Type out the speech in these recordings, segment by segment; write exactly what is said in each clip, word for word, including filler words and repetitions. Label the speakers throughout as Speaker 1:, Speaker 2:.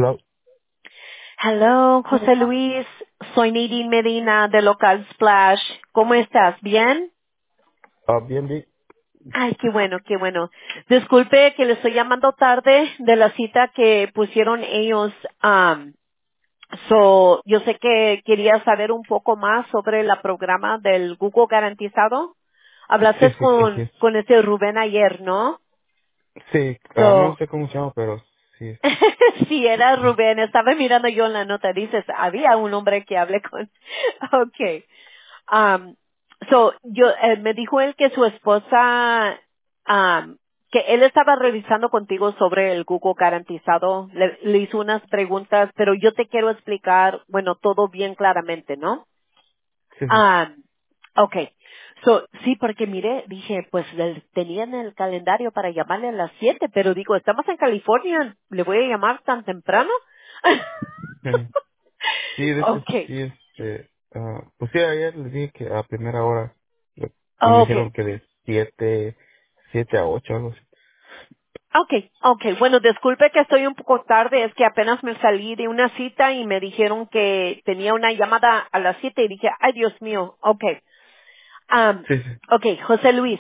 Speaker 1: Hello.
Speaker 2: Hello, José Luis. Soy Nadine Medina de Local Splash. ¿Cómo estás? ¿Bien?
Speaker 1: Ah, bien, bien.
Speaker 2: Ay, qué bueno, qué bueno. Disculpe que le estoy llamando tarde de la cita que pusieron ellos. Um, so, yo sé que quería saber un poco más sobre el programa del Google Garantizado.
Speaker 1: Sí,
Speaker 2: Hablaste
Speaker 1: sí, así
Speaker 2: con,
Speaker 1: es.
Speaker 2: con ese Rubén ayer, ¿no?
Speaker 1: Sí, ah, no
Speaker 2: So,
Speaker 1: sé cómo se llama, pero sí.
Speaker 2: sí, era Rubén. Estaba mirando yo en la nota. Dices, había un hombre que hablé con. Okay. Um, so, yo, eh, me dijo él que su esposa, um, que él estaba revisando contigo sobre el Google garantizado. Le, le hizo unas preguntas, pero yo te quiero explicar, bueno, todo bien claramente, ¿no?
Speaker 1: Sí, sí.
Speaker 2: Um, okay. So, sí, porque mire, dije, pues le- tenía en el calendario para llamarle a las siete, pero digo, estamos en California, ¿le voy a llamar tan temprano?
Speaker 1: Sí, sí, de hecho,
Speaker 2: Okay,
Speaker 1: sí, este, ah, pues sí, ayer les dije que a primera hora, le- pues me
Speaker 2: okay,
Speaker 1: dijeron que de siete, siete a ocho, algo así.
Speaker 2: okay, okay. Bueno, disculpe que estoy un poco tarde, es que apenas me salí de una cita y me dijeron que tenía una llamada a las siete y dije, ay Dios mío, okay. Um,
Speaker 1: Sí, sí.
Speaker 2: okay, José Luis,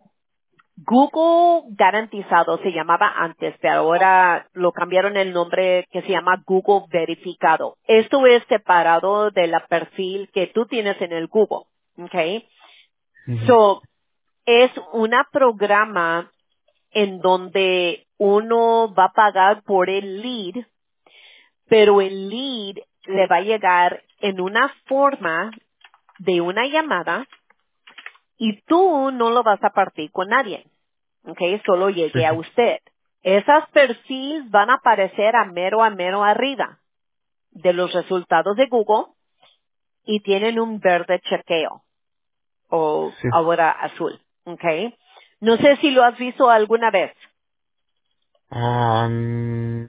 Speaker 2: Google Garantizado se llamaba antes, pero ahora lo cambiaron el nombre que se llama Google Verificado. Esto es separado de la perfil que tú tienes en el Google, okay?
Speaker 1: Ujú.
Speaker 2: So, es una programa en donde uno va a pagar por el lead, pero el lead le va a llegar en una forma de una llamada y tú no lo vas a partir con nadie. ¿Ok? Solo
Speaker 1: Sí,
Speaker 2: llegué a
Speaker 1: sí.
Speaker 2: usted. Esas perfiles van a aparecer a mero a mero arriba de los resultados de Google y tienen un verde chequeo o
Speaker 1: Sí.
Speaker 2: ahora azul. ¿Ok? No sé si lo has visto alguna vez.
Speaker 1: Ah, mm,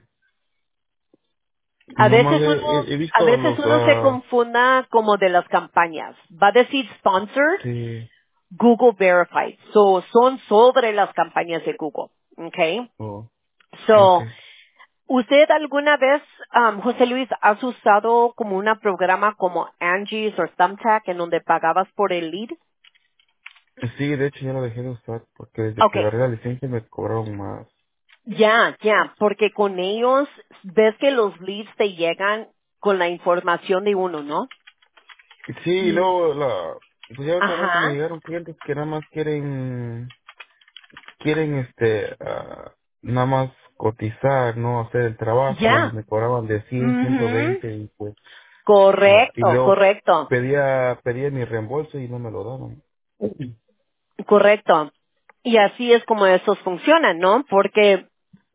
Speaker 2: A
Speaker 1: nomás
Speaker 2: veces
Speaker 1: he,
Speaker 2: uno,
Speaker 1: he, he
Speaker 2: a
Speaker 1: visto
Speaker 2: veces
Speaker 1: los,
Speaker 2: uno se
Speaker 1: ah,
Speaker 2: confunda como de las campañas. Va a decir sponsored,
Speaker 1: sí,
Speaker 2: Google Verified. So, son sobre las campañas de Google. ¿Ok?
Speaker 1: oh,
Speaker 2: So,
Speaker 1: okay.
Speaker 2: ¿usted alguna vez, um, José Luis, has usado como un programa como Angie's o Thumbtack en donde pagabas por el lead?
Speaker 1: Sí, de hecho ya lo dejé de usar porque desde que
Speaker 2: Okay,
Speaker 1: agarré la licencia me cobraron más.
Speaker 2: ya, ya, porque con ellos ves que los leads te llegan con la información de uno, ¿no?
Speaker 1: Sí, y
Speaker 2: Y,
Speaker 1: luego la, pues ya otra vez me
Speaker 2: ajá,
Speaker 1: llegaron clientes que nada más quieren, quieren este, ah, nada más cotizar, no hacer el trabajo y
Speaker 2: ya,
Speaker 1: me cobraban de cien, ciento
Speaker 2: mhm,
Speaker 1: veinte y pues, ah, y
Speaker 2: correcto,
Speaker 1: luego
Speaker 2: correcto,
Speaker 1: pedía, pedía mi reembolso y no me lo daban. Ujú.
Speaker 2: correcto. Y así es como esos funcionan, ¿no? Porque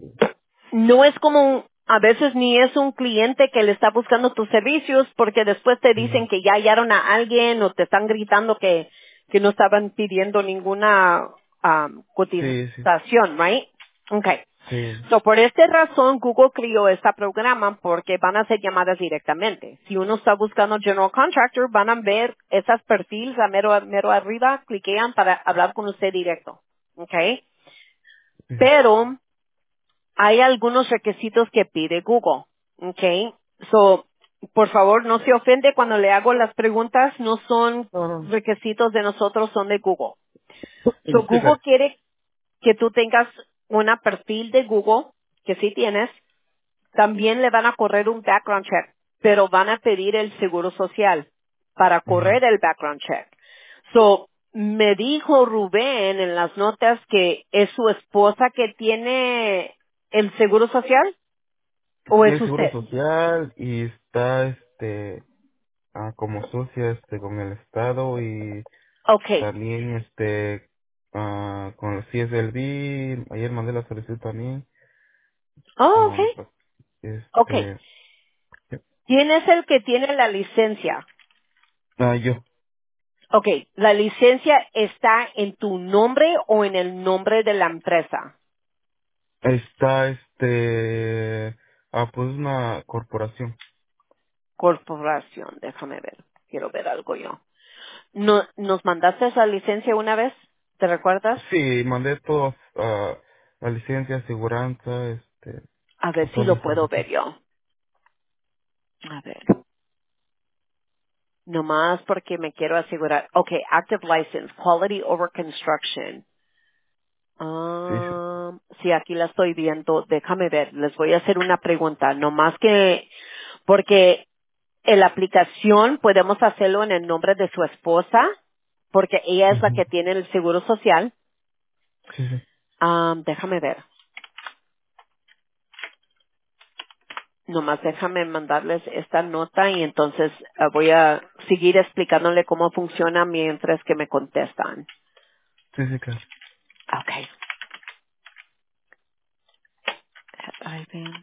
Speaker 2: no es como un- a veces ni es un cliente que le está buscando tus servicios porque después te dicen que ya hallaron a alguien o te están gritando que, que no estaban pidiendo ninguna um,
Speaker 1: Sí, sí,
Speaker 2: cotización, right? Okay.
Speaker 1: sí.
Speaker 2: So, por esta razón, Google creó este programa porque van a hacer llamadas directamente. Si uno está buscando General Contractor, van a ver esas perfiles a mero, mero arriba, cliquean para hablar con usted directo. Okay.
Speaker 1: Sí.
Speaker 2: Pero hay algunos requisitos que pide Google. Okay. So, por favor, no se ofende cuando le hago las preguntas, no son
Speaker 1: No, no.
Speaker 2: requisitos de nosotros, son de Google. So,
Speaker 1: Sí,
Speaker 2: Google
Speaker 1: claro.
Speaker 2: quiere que tú tengas una perfil de Google, que sí tienes. También le van a correr un background check, pero van a pedir el seguro social para
Speaker 1: Ujú.
Speaker 2: correr el background check. So, me dijo Rubén en las notas que es su esposa que tiene el seguro social. ¿O es
Speaker 1: Tiene seguro
Speaker 2: usted?
Speaker 1: social y está este, ah, como socia este, con el Estado y
Speaker 2: Okay.
Speaker 1: también, este, ah, con el C S L B, ayer mandé la solicitud también.
Speaker 2: Oh,
Speaker 1: Ah,
Speaker 2: okay.
Speaker 1: pues,
Speaker 2: Okay.
Speaker 1: este,
Speaker 2: ¿Quién es el que tiene la licencia?
Speaker 1: ah, yo.
Speaker 2: Okay. ¿La licencia está en tu nombre o en el nombre de la empresa?
Speaker 1: Está, este, ah, pues una corporación.
Speaker 2: Corporación. Déjame ver. Quiero ver algo yo. No, ¿nos mandaste esa licencia una vez? ¿Te recuerdas?
Speaker 1: Sí, mandé todos, ah, la licencia, aseguranza, este,
Speaker 2: A ver
Speaker 1: pues
Speaker 2: si
Speaker 1: toda la
Speaker 2: lo puedo
Speaker 1: información.
Speaker 2: ver yo. A ver. Nomás porque me quiero asegurar. Okay, active license, quality over construction.
Speaker 1: Sí, sí.
Speaker 2: Um, sí, aquí la estoy viendo. Déjame ver. Les voy a hacer una pregunta. Nomás que, porque en la aplicación podemos hacerlo en el nombre de su esposa, porque ella es la
Speaker 1: Ujú.
Speaker 2: que tiene el seguro social.
Speaker 1: Sí, sí.
Speaker 2: Um, déjame ver. Nomás déjame mandarles esta nota y entonces eh, voy a seguir explicándole cómo funciona mientras que me contestan.
Speaker 1: Sí, sí, claro.
Speaker 2: Okay. Ahí ven.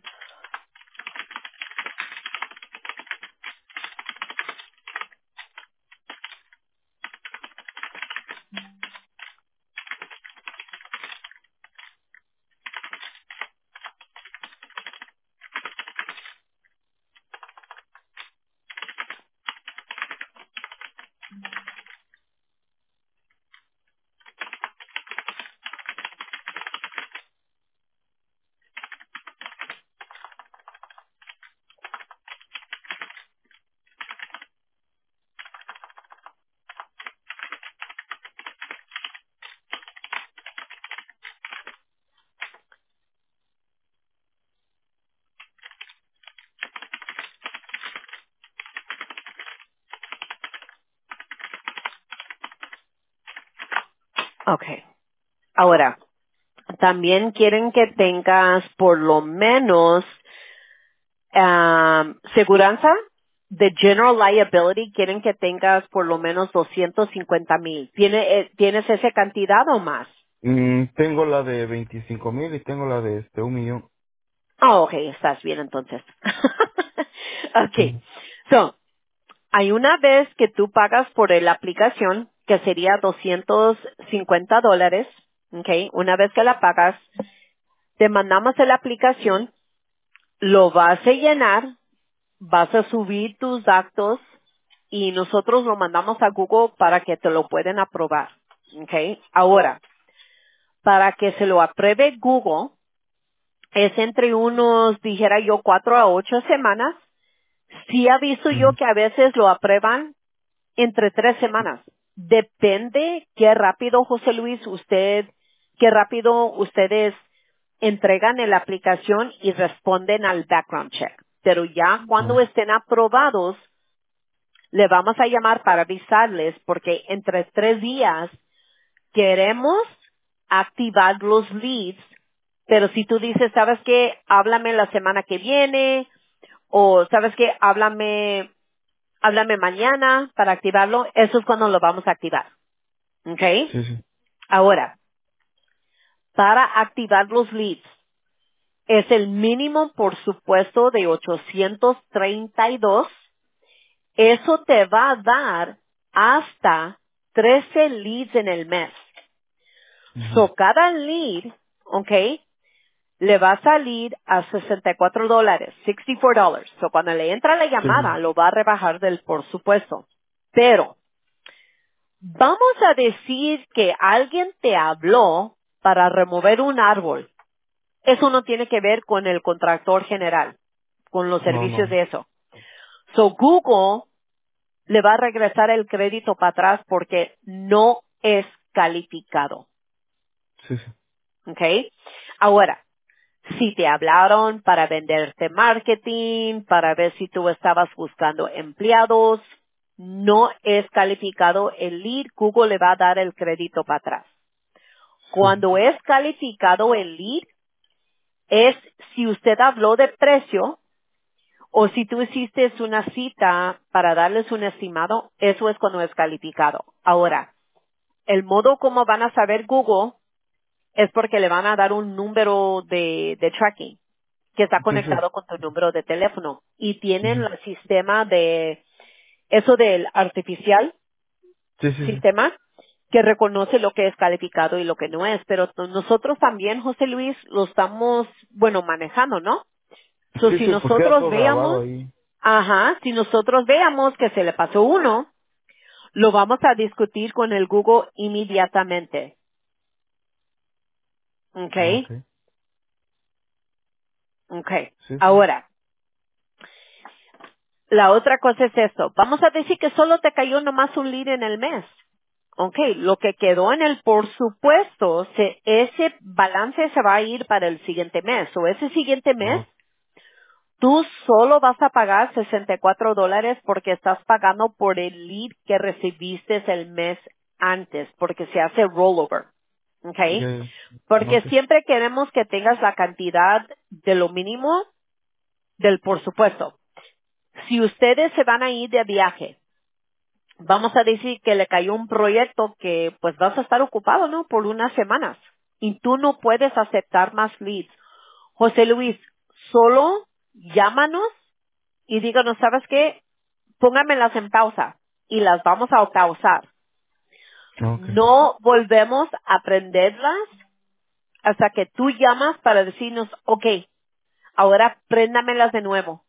Speaker 2: Okay. Ahora, también quieren que tengas por lo menos um, seguranza de general liability, quieren que tengas por lo menos doscientos cincuenta mil. ¿Tiene, eh, ¿Tienes esa cantidad o más?
Speaker 1: Mm, tengo la de veinticinco mil y tengo la de este un millón.
Speaker 2: Oh, okay, estás bien entonces. Okay.
Speaker 1: Ujú.
Speaker 2: So, hay una vez que tú pagas por la aplicación, que sería doscientos cincuenta dólares. Okay. Una vez que la pagas, te mandamos la aplicación, lo vas a llenar, vas a subir tus datos y nosotros lo mandamos a Google para que te lo pueden aprobar. Okay. Ahora, para que se lo apruebe Google, es entre unos, dijera yo, cuatro a ocho semanas. Sí ha visto yo
Speaker 1: Ujú.
Speaker 2: que a veces lo aprueban entre tres semanas. Depende qué rápido, José Luis, usted, qué rápido ustedes entregan en la aplicación y responden al background check. Pero ya cuando
Speaker 1: Ah,
Speaker 2: estén aprobados, le vamos a llamar para avisarles porque entre tres días queremos activar los leads. Pero si tú dices, ¿sabes qué? Háblame la semana que viene o ¿sabes qué? Háblame háblame mañana para activarlo, eso es cuando lo vamos a activar. ¿Ok?
Speaker 1: sí, sí.
Speaker 2: Ahora, para activar los leads, es el mínimo, por supuesto, de ochocientos treinta y dos. Eso te va a dar hasta trece leads en el mes.
Speaker 1: Ujú.
Speaker 2: So, cada lead, ¿ok? Le va a salir a sesenta y cuatro dólares, sesenta y cuatro dólares. So, cuando le entra la
Speaker 1: Sí, sí.
Speaker 2: llamada, lo va a rebajar del por supuesto. Pero, vamos a decir que alguien te habló para remover un árbol. Eso no tiene que ver con el contractor general, con los
Speaker 1: No,
Speaker 2: servicios
Speaker 1: no.
Speaker 2: de eso. So Google le va a regresar el crédito para atrás porque no es calificado.
Speaker 1: Sí, sí.
Speaker 2: ¿Ok? Ahora, si te hablaron para venderte marketing, para ver si tú estabas buscando empleados, no es calificado el lead, Google le va a dar el crédito para atrás.
Speaker 1: Sí,
Speaker 2: Cuando es calificado el lead, es si usted habló de precio o si tú hiciste una cita para darles un estimado, eso es cuando es calificado. Ahora, el modo como van a saber Google es porque le van a dar un número de, de tracking que está
Speaker 1: sí. Sí.
Speaker 2: conectado con tu número de teléfono y tienen
Speaker 1: Ujú.
Speaker 2: el sistema de eso del artificial
Speaker 1: Sí, sí, sí.
Speaker 2: sistema que reconoce lo que es calificado y lo que no es, pero t- nosotros también, José Luis, lo estamos, bueno, manejando, ¿no? So,
Speaker 1: Sí,
Speaker 2: si
Speaker 1: sí, pues queda
Speaker 2: nosotros
Speaker 1: todo grabado
Speaker 2: veamos,
Speaker 1: ahí.
Speaker 2: ajá, si nosotros veamos que se le pasó uno, lo vamos a discutir con el Google inmediatamente.
Speaker 1: Ah,
Speaker 2: ¿Ok?
Speaker 1: ok.
Speaker 2: Ok.
Speaker 1: Sí, sí.
Speaker 2: Ahora, La otra cosa es esto. Vamos a decir que solo te cayó nomás un lead en el mes. Ok, lo que quedó en el por supuesto, se- ese balance se va a ir para el siguiente mes. O ese siguiente mes,
Speaker 1: Ah,
Speaker 2: tú solo vas a pagar sesenta y cuatro dólares porque estás pagando por el lead que recibiste el mes antes, porque se hace rollover. Ok,
Speaker 1: ya, ya.
Speaker 2: porque
Speaker 1: Ok.
Speaker 2: siempre queremos que tengas la cantidad de lo mínimo del por supuesto. Si ustedes se van a ir de viaje, vamos a decir que le cayó un proyecto que pues vas a estar ocupado, ¿no? Por unas semanas y tú no puedes aceptar más leads. José Luis, solo llámanos y díganos, ¿sabes qué? Póngamelas en pausa y las vamos a pausar.
Speaker 1: Ok.
Speaker 2: No volvemos a prenderlas hasta que tú llamas para decirnos, ok, ahora préndamelas de nuevo.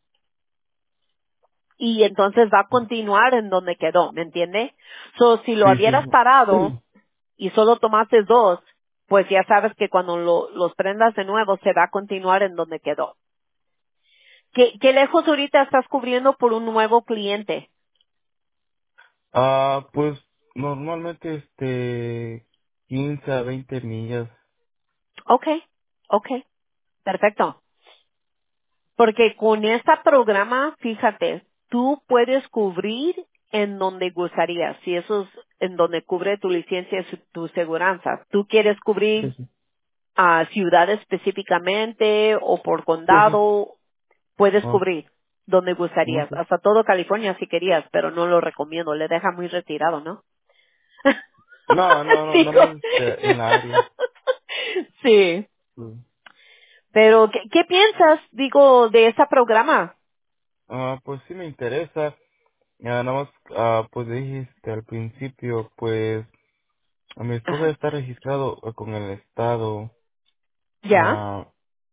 Speaker 2: Y entonces va a continuar en donde quedó, ¿me entiende? So, si lo
Speaker 1: Sí, sí.
Speaker 2: hubieras parado y solo tomaste dos, pues ya sabes que cuando lo- los prendas de nuevo se va a continuar en donde quedó. ¿Qué, qué lejos ahorita estás cubriendo por un nuevo cliente?
Speaker 1: Ah, pues normalmente este quince a veinte millas.
Speaker 2: Okay, okay, perfecto. Porque con este programa, fíjate, tú puedes cubrir en donde gustarías, si eso es en donde cubre tu licencia, su- tu seguranza. Tú quieres
Speaker 1: Sí,
Speaker 2: cubrir
Speaker 1: sí.
Speaker 2: a ciudades específicamente o por
Speaker 1: Sí, sí.
Speaker 2: condado, puedes
Speaker 1: Ah,
Speaker 2: cubrir donde gustarías,
Speaker 1: ok.
Speaker 2: hasta todo California si querías, pero no lo recomiendo, le deja muy retirado, ¿no?
Speaker 1: No, no, no,
Speaker 2: Digo,
Speaker 1: nomás este, en la área.
Speaker 2: sí,
Speaker 1: Sí.
Speaker 2: pero ¿qué, qué piensas, digo, de ese programa?
Speaker 1: Ah, pues sí me interesa. Ya, nada más, ah, pues dijiste al principio, pues a mi esposa ya
Speaker 2: Ajá.
Speaker 1: está registrado eh, con el estado.
Speaker 2: ¿Ya?
Speaker 1: Ah,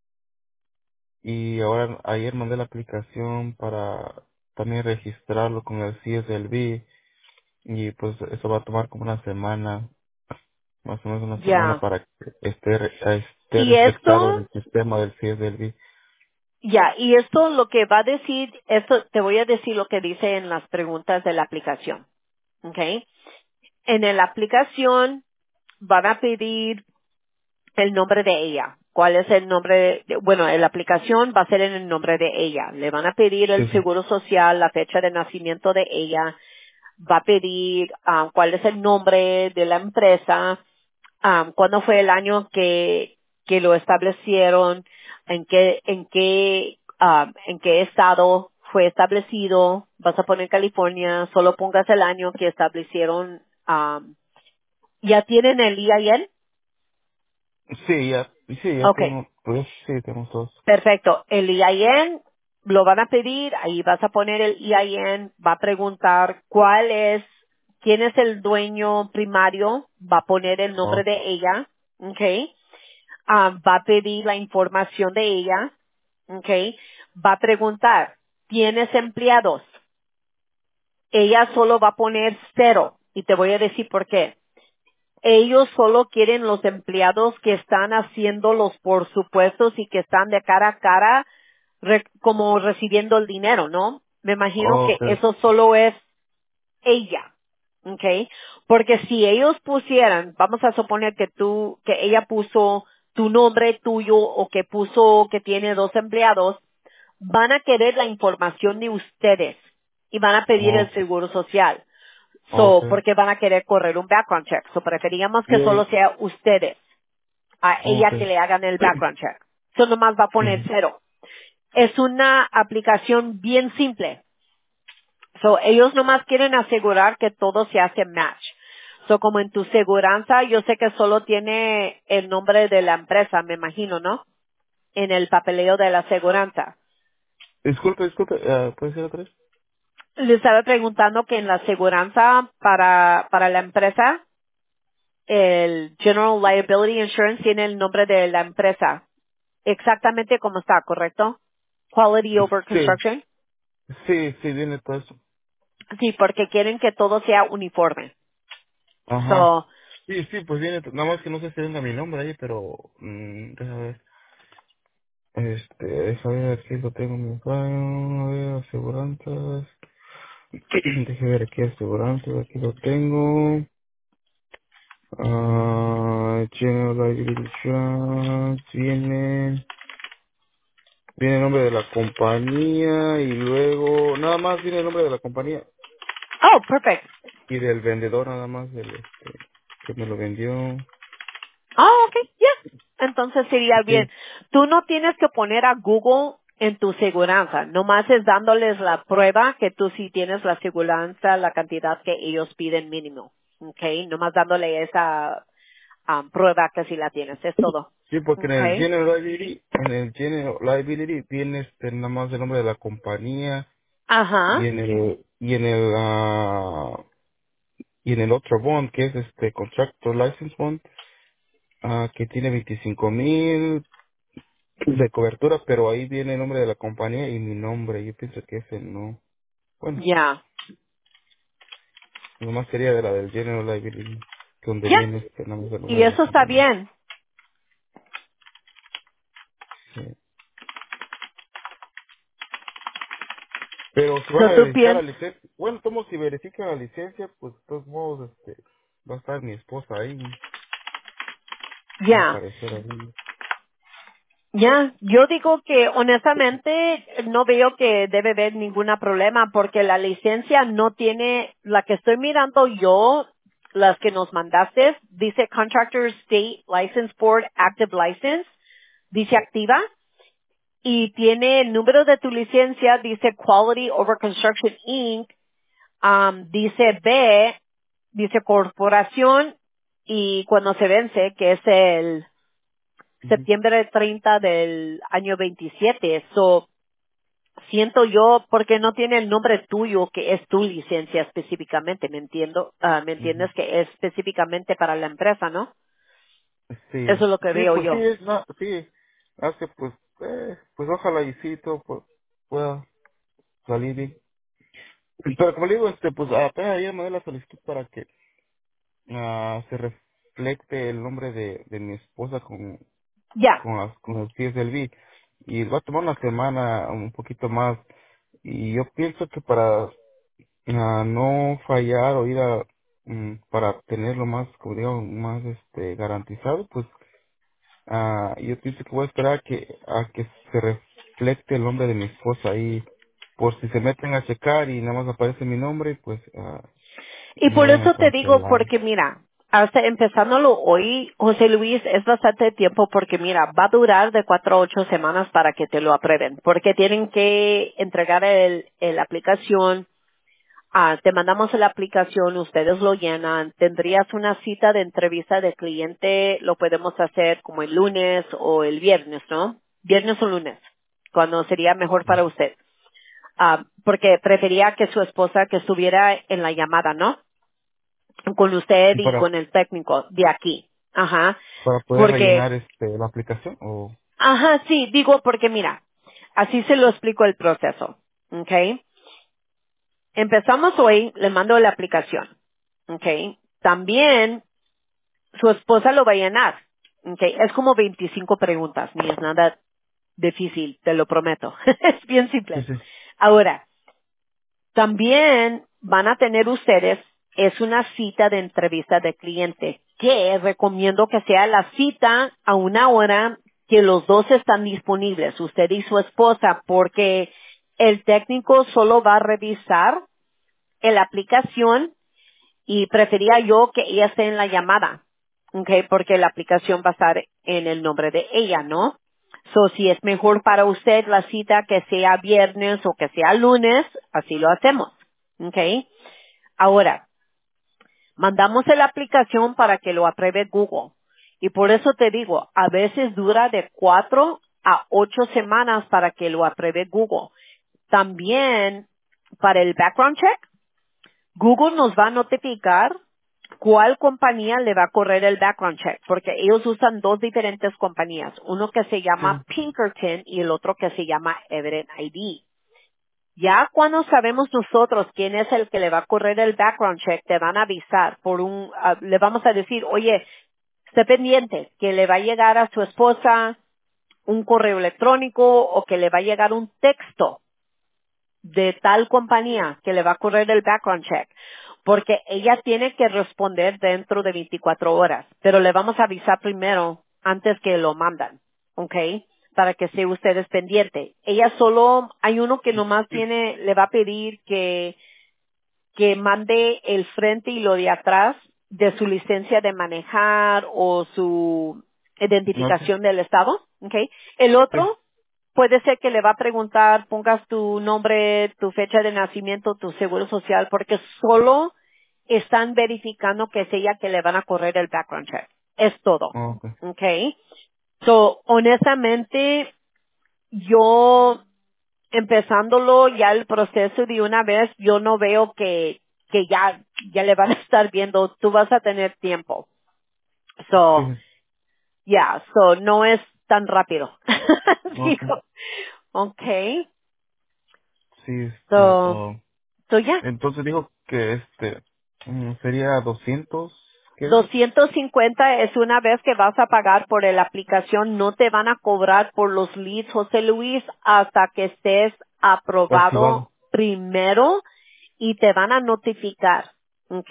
Speaker 1: y ahora ayer mandé la aplicación para también registrarlo con el C S L B y pues eso va a tomar como una semana, más o menos una semana
Speaker 2: Ya.
Speaker 1: para que esté, re- esté
Speaker 2: Y
Speaker 1: reflectado en
Speaker 2: esto,
Speaker 1: el sistema del C S L B.
Speaker 2: ya, y esto lo que va a decir, esto te voy a decir lo que dice en las preguntas de la aplicación, ¿ok? En la aplicación van a pedir el nombre de ella. ¿Cuál es el nombre? de- bueno, en la aplicación va a ser en el nombre de ella. Le van a pedir
Speaker 1: Sí,
Speaker 2: el
Speaker 1: sí.
Speaker 2: seguro social, la fecha de nacimiento de ella, va a pedir ah, cuál es el nombre de la empresa, ah, cuándo fue el año que, que lo establecieron, en qué, en qué, ah, en qué estado fue establecido, vas a poner California, solo pongas el año que establecieron, ah, ¿ya tienen el I I N?
Speaker 1: Sí, ya, sí, ya
Speaker 2: Okay.
Speaker 1: tengo, pues sí, tenemos dos.
Speaker 2: Perfecto. El I I N lo van a pedir, ahí vas a poner el I I N, va a preguntar cuál es, quién es el dueño primario, va a poner el nombre
Speaker 1: Oh,
Speaker 2: de ella, ¿ok? Ah, va a pedir la información de ella, ¿ok? Va a preguntar, ¿tienes empleados? Ella solo va a poner cero, y te voy a decir por qué. Ellos solo quieren los empleados que están haciendo los por supuestos y que están de cara a cara re- como recibiendo el dinero, ¿no? Me imagino que
Speaker 1: okay,
Speaker 2: eso solo es ella, ¿ok? Porque si ellos pusieran, vamos a suponer que tú, que ella puso tu nombre tuyo o que puso que tiene dos empleados, van a querer la información de ustedes y van a pedir el
Speaker 1: okay,
Speaker 2: seguro social. So,
Speaker 1: okay.
Speaker 2: porque van a querer correr un background check. So, preferíamos que solo
Speaker 1: Yeah,
Speaker 2: sea ustedes, a ella que
Speaker 1: okay.
Speaker 2: le hagan el background check. So, nomás va a poner
Speaker 1: Ujú.
Speaker 2: cero. Es una aplicación bien simple. So, ellos nomás quieren asegurar que todo se hace match. So, como en tu seguranza, yo sé que solo tiene el nombre de la empresa, me imagino, ¿no? En el papeleo de la aseguranza.
Speaker 1: Disculpe, disculpe, eh, ¿puede ser otra vez?
Speaker 2: Le estaba preguntando que en la aseguranza para, para la empresa, el General Liability Insurance tiene el nombre de la empresa. Exactamente como está, ¿correcto? Quality over
Speaker 1: Sí,
Speaker 2: Construction.
Speaker 1: sí, sí, viene todo eso.
Speaker 2: Sí, porque quieren que todo sea uniforme.
Speaker 1: Ajá.
Speaker 2: So,
Speaker 1: Sí, sí, pues viene, nada más que no sé si venga mi nombre ahí, pero, mm, déjame ver. Este, déjame ver aquí lo tengo en mi file, a ver, aseguranzas. Déjame ver aquí aseguranzas, aquí lo tengo. Ah, General Liability Insurance, viene, viene el nombre de la compañía y luego, nada más viene el nombre de la compañía
Speaker 2: Oh, perfect.
Speaker 1: y del vendedor nada más, del este, que me lo vendió.
Speaker 2: Oh, okay, ya. Entonces sería bien.
Speaker 1: Sí,
Speaker 2: Tú no tienes que poner a Google en tu seguranza. Nomás es dándoles la prueba que tú sí tienes la seguranza, la cantidad que ellos piden mínimo. Okay, nomás dándole esa um, prueba que sí la tienes. Es todo.
Speaker 1: sí, porque en el
Speaker 2: Okay.
Speaker 1: General Liability, en el General Liability viene este, nada más el nombre de la compañía y
Speaker 2: Ajá.
Speaker 1: en el, y en el, ah, y en el otro bond que es este Contractor License Bond, ah, que tiene veinticinco mil de cobertura, pero ahí viene el nombre de la compañía y mi nombre. Yo pienso que ese no. Bueno,
Speaker 2: Ya.
Speaker 1: nomás sería de la del General Liability, donde
Speaker 2: Ya.
Speaker 1: viene este nombre, el
Speaker 2: Y
Speaker 1: nombre de la
Speaker 2: eso está
Speaker 1: compañía.
Speaker 2: bien.
Speaker 1: Sí. Pero si van
Speaker 2: So
Speaker 1: a
Speaker 2: tú
Speaker 1: verificar la
Speaker 2: piensas,
Speaker 1: licencia, bueno, como si verifican la licencia, pues de todos modos este, va a estar mi esposa ahí, va a
Speaker 2: ya.
Speaker 1: aparecer ahí.
Speaker 2: Ya, yo digo que honestamente no veo que debe haber ningún problema porque la licencia no tiene, la que estoy mirando yo, las que nos mandaste, dice Contractor State License Board Active License, dice activa y tiene el número de tu licencia, dice Quality Over Construction Inc, um, dice B, dice corporación y cuando se vence, que es el
Speaker 1: Ujú,
Speaker 2: septiembre treinta del año veintisiete. So, siento yo porque no tiene el nombre tuyo que es tu licencia específicamente, ¿me entiendo? Ah, ¿me
Speaker 1: ujú.
Speaker 2: entiendes que es específicamente para la empresa, no?
Speaker 1: Sí,
Speaker 2: Eso es lo que
Speaker 1: sí,
Speaker 2: veo
Speaker 1: pues sí,
Speaker 2: yo.
Speaker 1: es, no, sí, hace pues, eh, pues ojalá y sí, todo pues, pueda salir bien. Pero como le digo, este, pues apenas ayer mandé la solicitud para que ah, se reflecte el nombre de, de mi esposa con,
Speaker 2: Ya.
Speaker 1: con, las, con los pies del B. Y va a tomar una semana, un poquito más. Y yo pienso que para ah, no fallar o ir a, mm, para tenerlo más, como digamos, más este garantizado, pues ah, yo pienso que voy a esperar a que, a que se reflecte el nombre de mi esposa ahí. Por si se meten a checar y nada más aparece mi nombre, pues ah,
Speaker 2: Y
Speaker 1: no
Speaker 2: por
Speaker 1: vayan a
Speaker 2: eso te digo,
Speaker 1: cancelar.
Speaker 2: porque mira, hasta empezándolo hoy, José Luis, es bastante tiempo porque mira, va a durar de cuatro a ocho semanas para que te lo aprueben, porque tienen que entregar el, el aplicación. Ah, te mandamos la aplicación, ustedes lo llenan, tendrías una cita de entrevista de cliente, lo podemos hacer como el lunes o el viernes, ¿no? Viernes o lunes, cuando sería mejor para usted. Ah, porque prefería que su esposa que estuviera en la llamada, ¿no? Con usted
Speaker 1: Y
Speaker 2: y
Speaker 1: para,
Speaker 2: con el técnico de aquí. Ajá.
Speaker 1: para poder
Speaker 2: Porque,
Speaker 1: rellenar este la aplicación o
Speaker 2: ajá, sí, digo porque mira, así se lo explico el proceso. ¿Ok? Empezamos hoy, le mando la aplicación. ¿Ok? También su esposa lo va a llenar. ¿Ok? Es como veinticinco preguntas, ni es nada difícil, te lo prometo. Es bien
Speaker 1: sí,
Speaker 2: simple.
Speaker 1: sí.
Speaker 2: Ahora, también van a tener ustedes, es una cita de entrevista de cliente, que recomiendo que sea la cita a una hora que los dos están disponibles, usted y su esposa, porque el técnico solo va a revisar la aplicación y prefería yo que ella esté en la llamada, okay, porque la aplicación va a estar en el nombre de ella, ¿no? So, si es mejor para usted la cita que sea viernes o que sea lunes, así lo hacemos, okay. Ahora, mandamos la aplicación para que lo apruebe Google. Y por eso te digo, a veces dura de cuatro a ocho semanas para que lo apruebe Google. También, para el background check, Google nos va a notificar cuál compañía le va a correr el background check, porque ellos usan dos diferentes compañías, uno que se llama
Speaker 1: Sí,
Speaker 2: Pinkerton y el otro que se llama Evident I D. Ya cuando sabemos nosotros quién es el que le va a correr el background check, te van a avisar por un, ah, le vamos a decir, oye, esté pendiente, que le va a llegar a su esposa un correo electrónico o que le va a llegar un texto de tal compañía que le va a correr el background check, porque ella tiene que responder dentro de veinticuatro horas, pero le vamos a avisar primero antes que lo mandan, ¿ok? Para que esté ustedes pendiente. Ella solo, hay uno que nomás tiene, le va a pedir que, que mande el frente y lo de atrás de su licencia de manejar o su
Speaker 1: Ok.
Speaker 2: identificación del estado, ¿ok? El
Speaker 1: Sí.
Speaker 2: otro puede ser que le va a preguntar, pongas tu nombre, tu fecha de nacimiento, tu seguro social, porque solo están verificando que es ella que le van a correr el background check. Es todo.
Speaker 1: Ok.
Speaker 2: Okay. So, honestamente, yo empezándolo ya el proceso de una vez, yo no veo que, que ya, ya le van a estar viendo, tú vas a tener tiempo.
Speaker 1: Sí.
Speaker 2: So, yeah, so no es tan rápido.
Speaker 1: Ok.
Speaker 2: Digo, okay.
Speaker 1: Sí, este,
Speaker 2: So,
Speaker 1: oh,
Speaker 2: so ya.
Speaker 1: entonces dijo que este, mm, sería doscientos, ¿qué dijo?
Speaker 2: doscientos cincuenta es una vez que vas a pagar por la aplicación, no te van a cobrar por los leads, José Luis, hasta que estés aprobado
Speaker 1: Activado.
Speaker 2: primero y te van a notificar, ¿ok?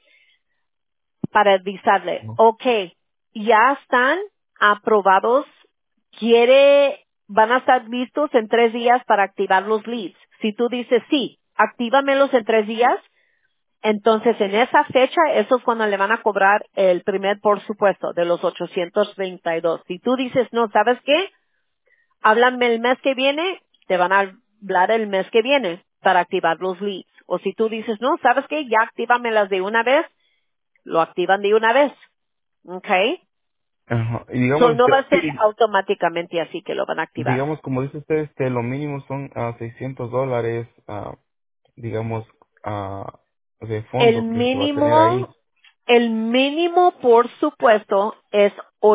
Speaker 2: Para avisarle,
Speaker 1: No.
Speaker 2: ok, ya están aprobados, quiere, van a estar listos en tres días para activar los leads. Si tú dices sí, actívamelos en tres días, entonces, en esa fecha, eso es cuando le van a cobrar el primer por supuesto de los ochocientos treinta y dos. Si tú dices, no, ¿sabes qué? Háblame el mes que viene, te van a hablar el mes que viene para activar los leads. O si tú dices, no, ¿sabes qué? Ya actívamelas de una vez, lo activan de una vez. ¿Ok?
Speaker 1: Ajá. Y
Speaker 2: So,
Speaker 1: digamos,
Speaker 2: no va a ser
Speaker 1: este,
Speaker 2: automáticamente así que lo van a activar.
Speaker 1: digamos, como dice usted, este, lo mínimo son ah, seiscientos dólares, ah, digamos, ah, de
Speaker 2: El
Speaker 1: fondos que se va a tener
Speaker 2: mínimo,
Speaker 1: ahí.
Speaker 2: el mínimo, por supuesto, es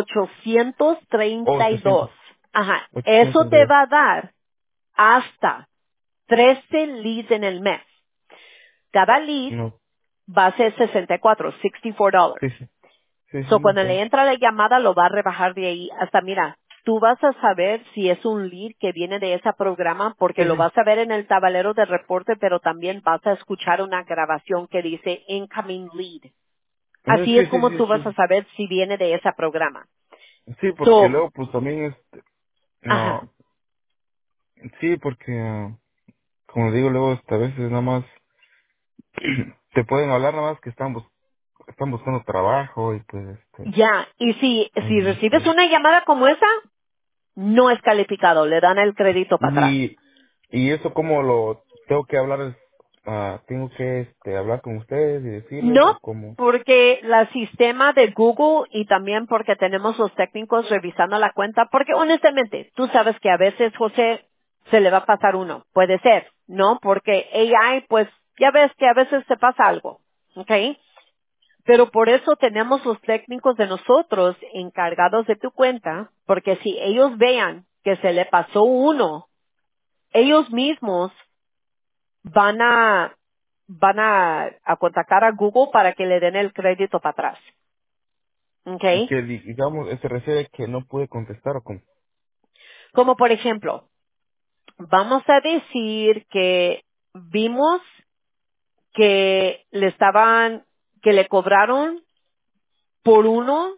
Speaker 1: O
Speaker 2: ochocientos treinta y dos.
Speaker 1: ochocientos,
Speaker 2: Ajá. Eso
Speaker 1: ochocientos
Speaker 2: te
Speaker 1: de,
Speaker 2: va a dar hasta trece leads en el mes. Cada lead
Speaker 1: no,
Speaker 2: va a ser sesenta y cuatro, sesenta y cuatro dólares.
Speaker 1: sí, sí, sí, sí,
Speaker 2: So,
Speaker 1: no
Speaker 2: cuando
Speaker 1: sé.
Speaker 2: le entra la llamada, lo va a rebajar de ahí hasta, mira, tú vas a saber si es un lead que viene de ese programa porque
Speaker 1: Sí,
Speaker 2: lo
Speaker 1: sí.
Speaker 2: vas a ver en el tablero de reporte, pero también vas a escuchar una grabación que dice incoming lead.
Speaker 1: Eh,
Speaker 2: Así
Speaker 1: Sí,
Speaker 2: es
Speaker 1: sí,
Speaker 2: como
Speaker 1: sí,
Speaker 2: tú vas a
Speaker 1: sí.
Speaker 2: saber si viene de ese programa.
Speaker 1: Sí, porque
Speaker 2: So,
Speaker 1: luego, pues también, este,
Speaker 2: ajá.
Speaker 1: no, sí, porque, ah, como digo, luego, este, a veces nada más, te pueden hablar nada más que están, bus- están buscando trabajo y pues, este,
Speaker 2: Ya, y si, si
Speaker 1: y,
Speaker 2: recibes
Speaker 1: este,
Speaker 2: una llamada como esa, no es calificado, le dan el crédito para atrás.
Speaker 1: y, y eso como lo tengo que hablar, es, ah, tengo que, este, hablar con ustedes y decirles o
Speaker 2: No,
Speaker 1: cómo.
Speaker 2: porque la sistema de Google y también porque tenemos los técnicos revisando la cuenta, porque honestamente, tú sabes que a veces, José, se le va a pasar uno. Puede ser, ¿no? Porque A I, pues, ya ves que a veces se pasa algo, ¿ok? Pero por eso tenemos los técnicos de nosotros encargados de tu cuenta, porque si ellos vean que se le pasó uno, ellos mismos van a van a, a contactar a Google para que le den el crédito para atrás. ¿Ok?
Speaker 1: Que di- digamos, se refiere que no pude contestar o cómo.
Speaker 2: Como por ejemplo, vamos a decir que vimos que le estaban, que le cobraron por uno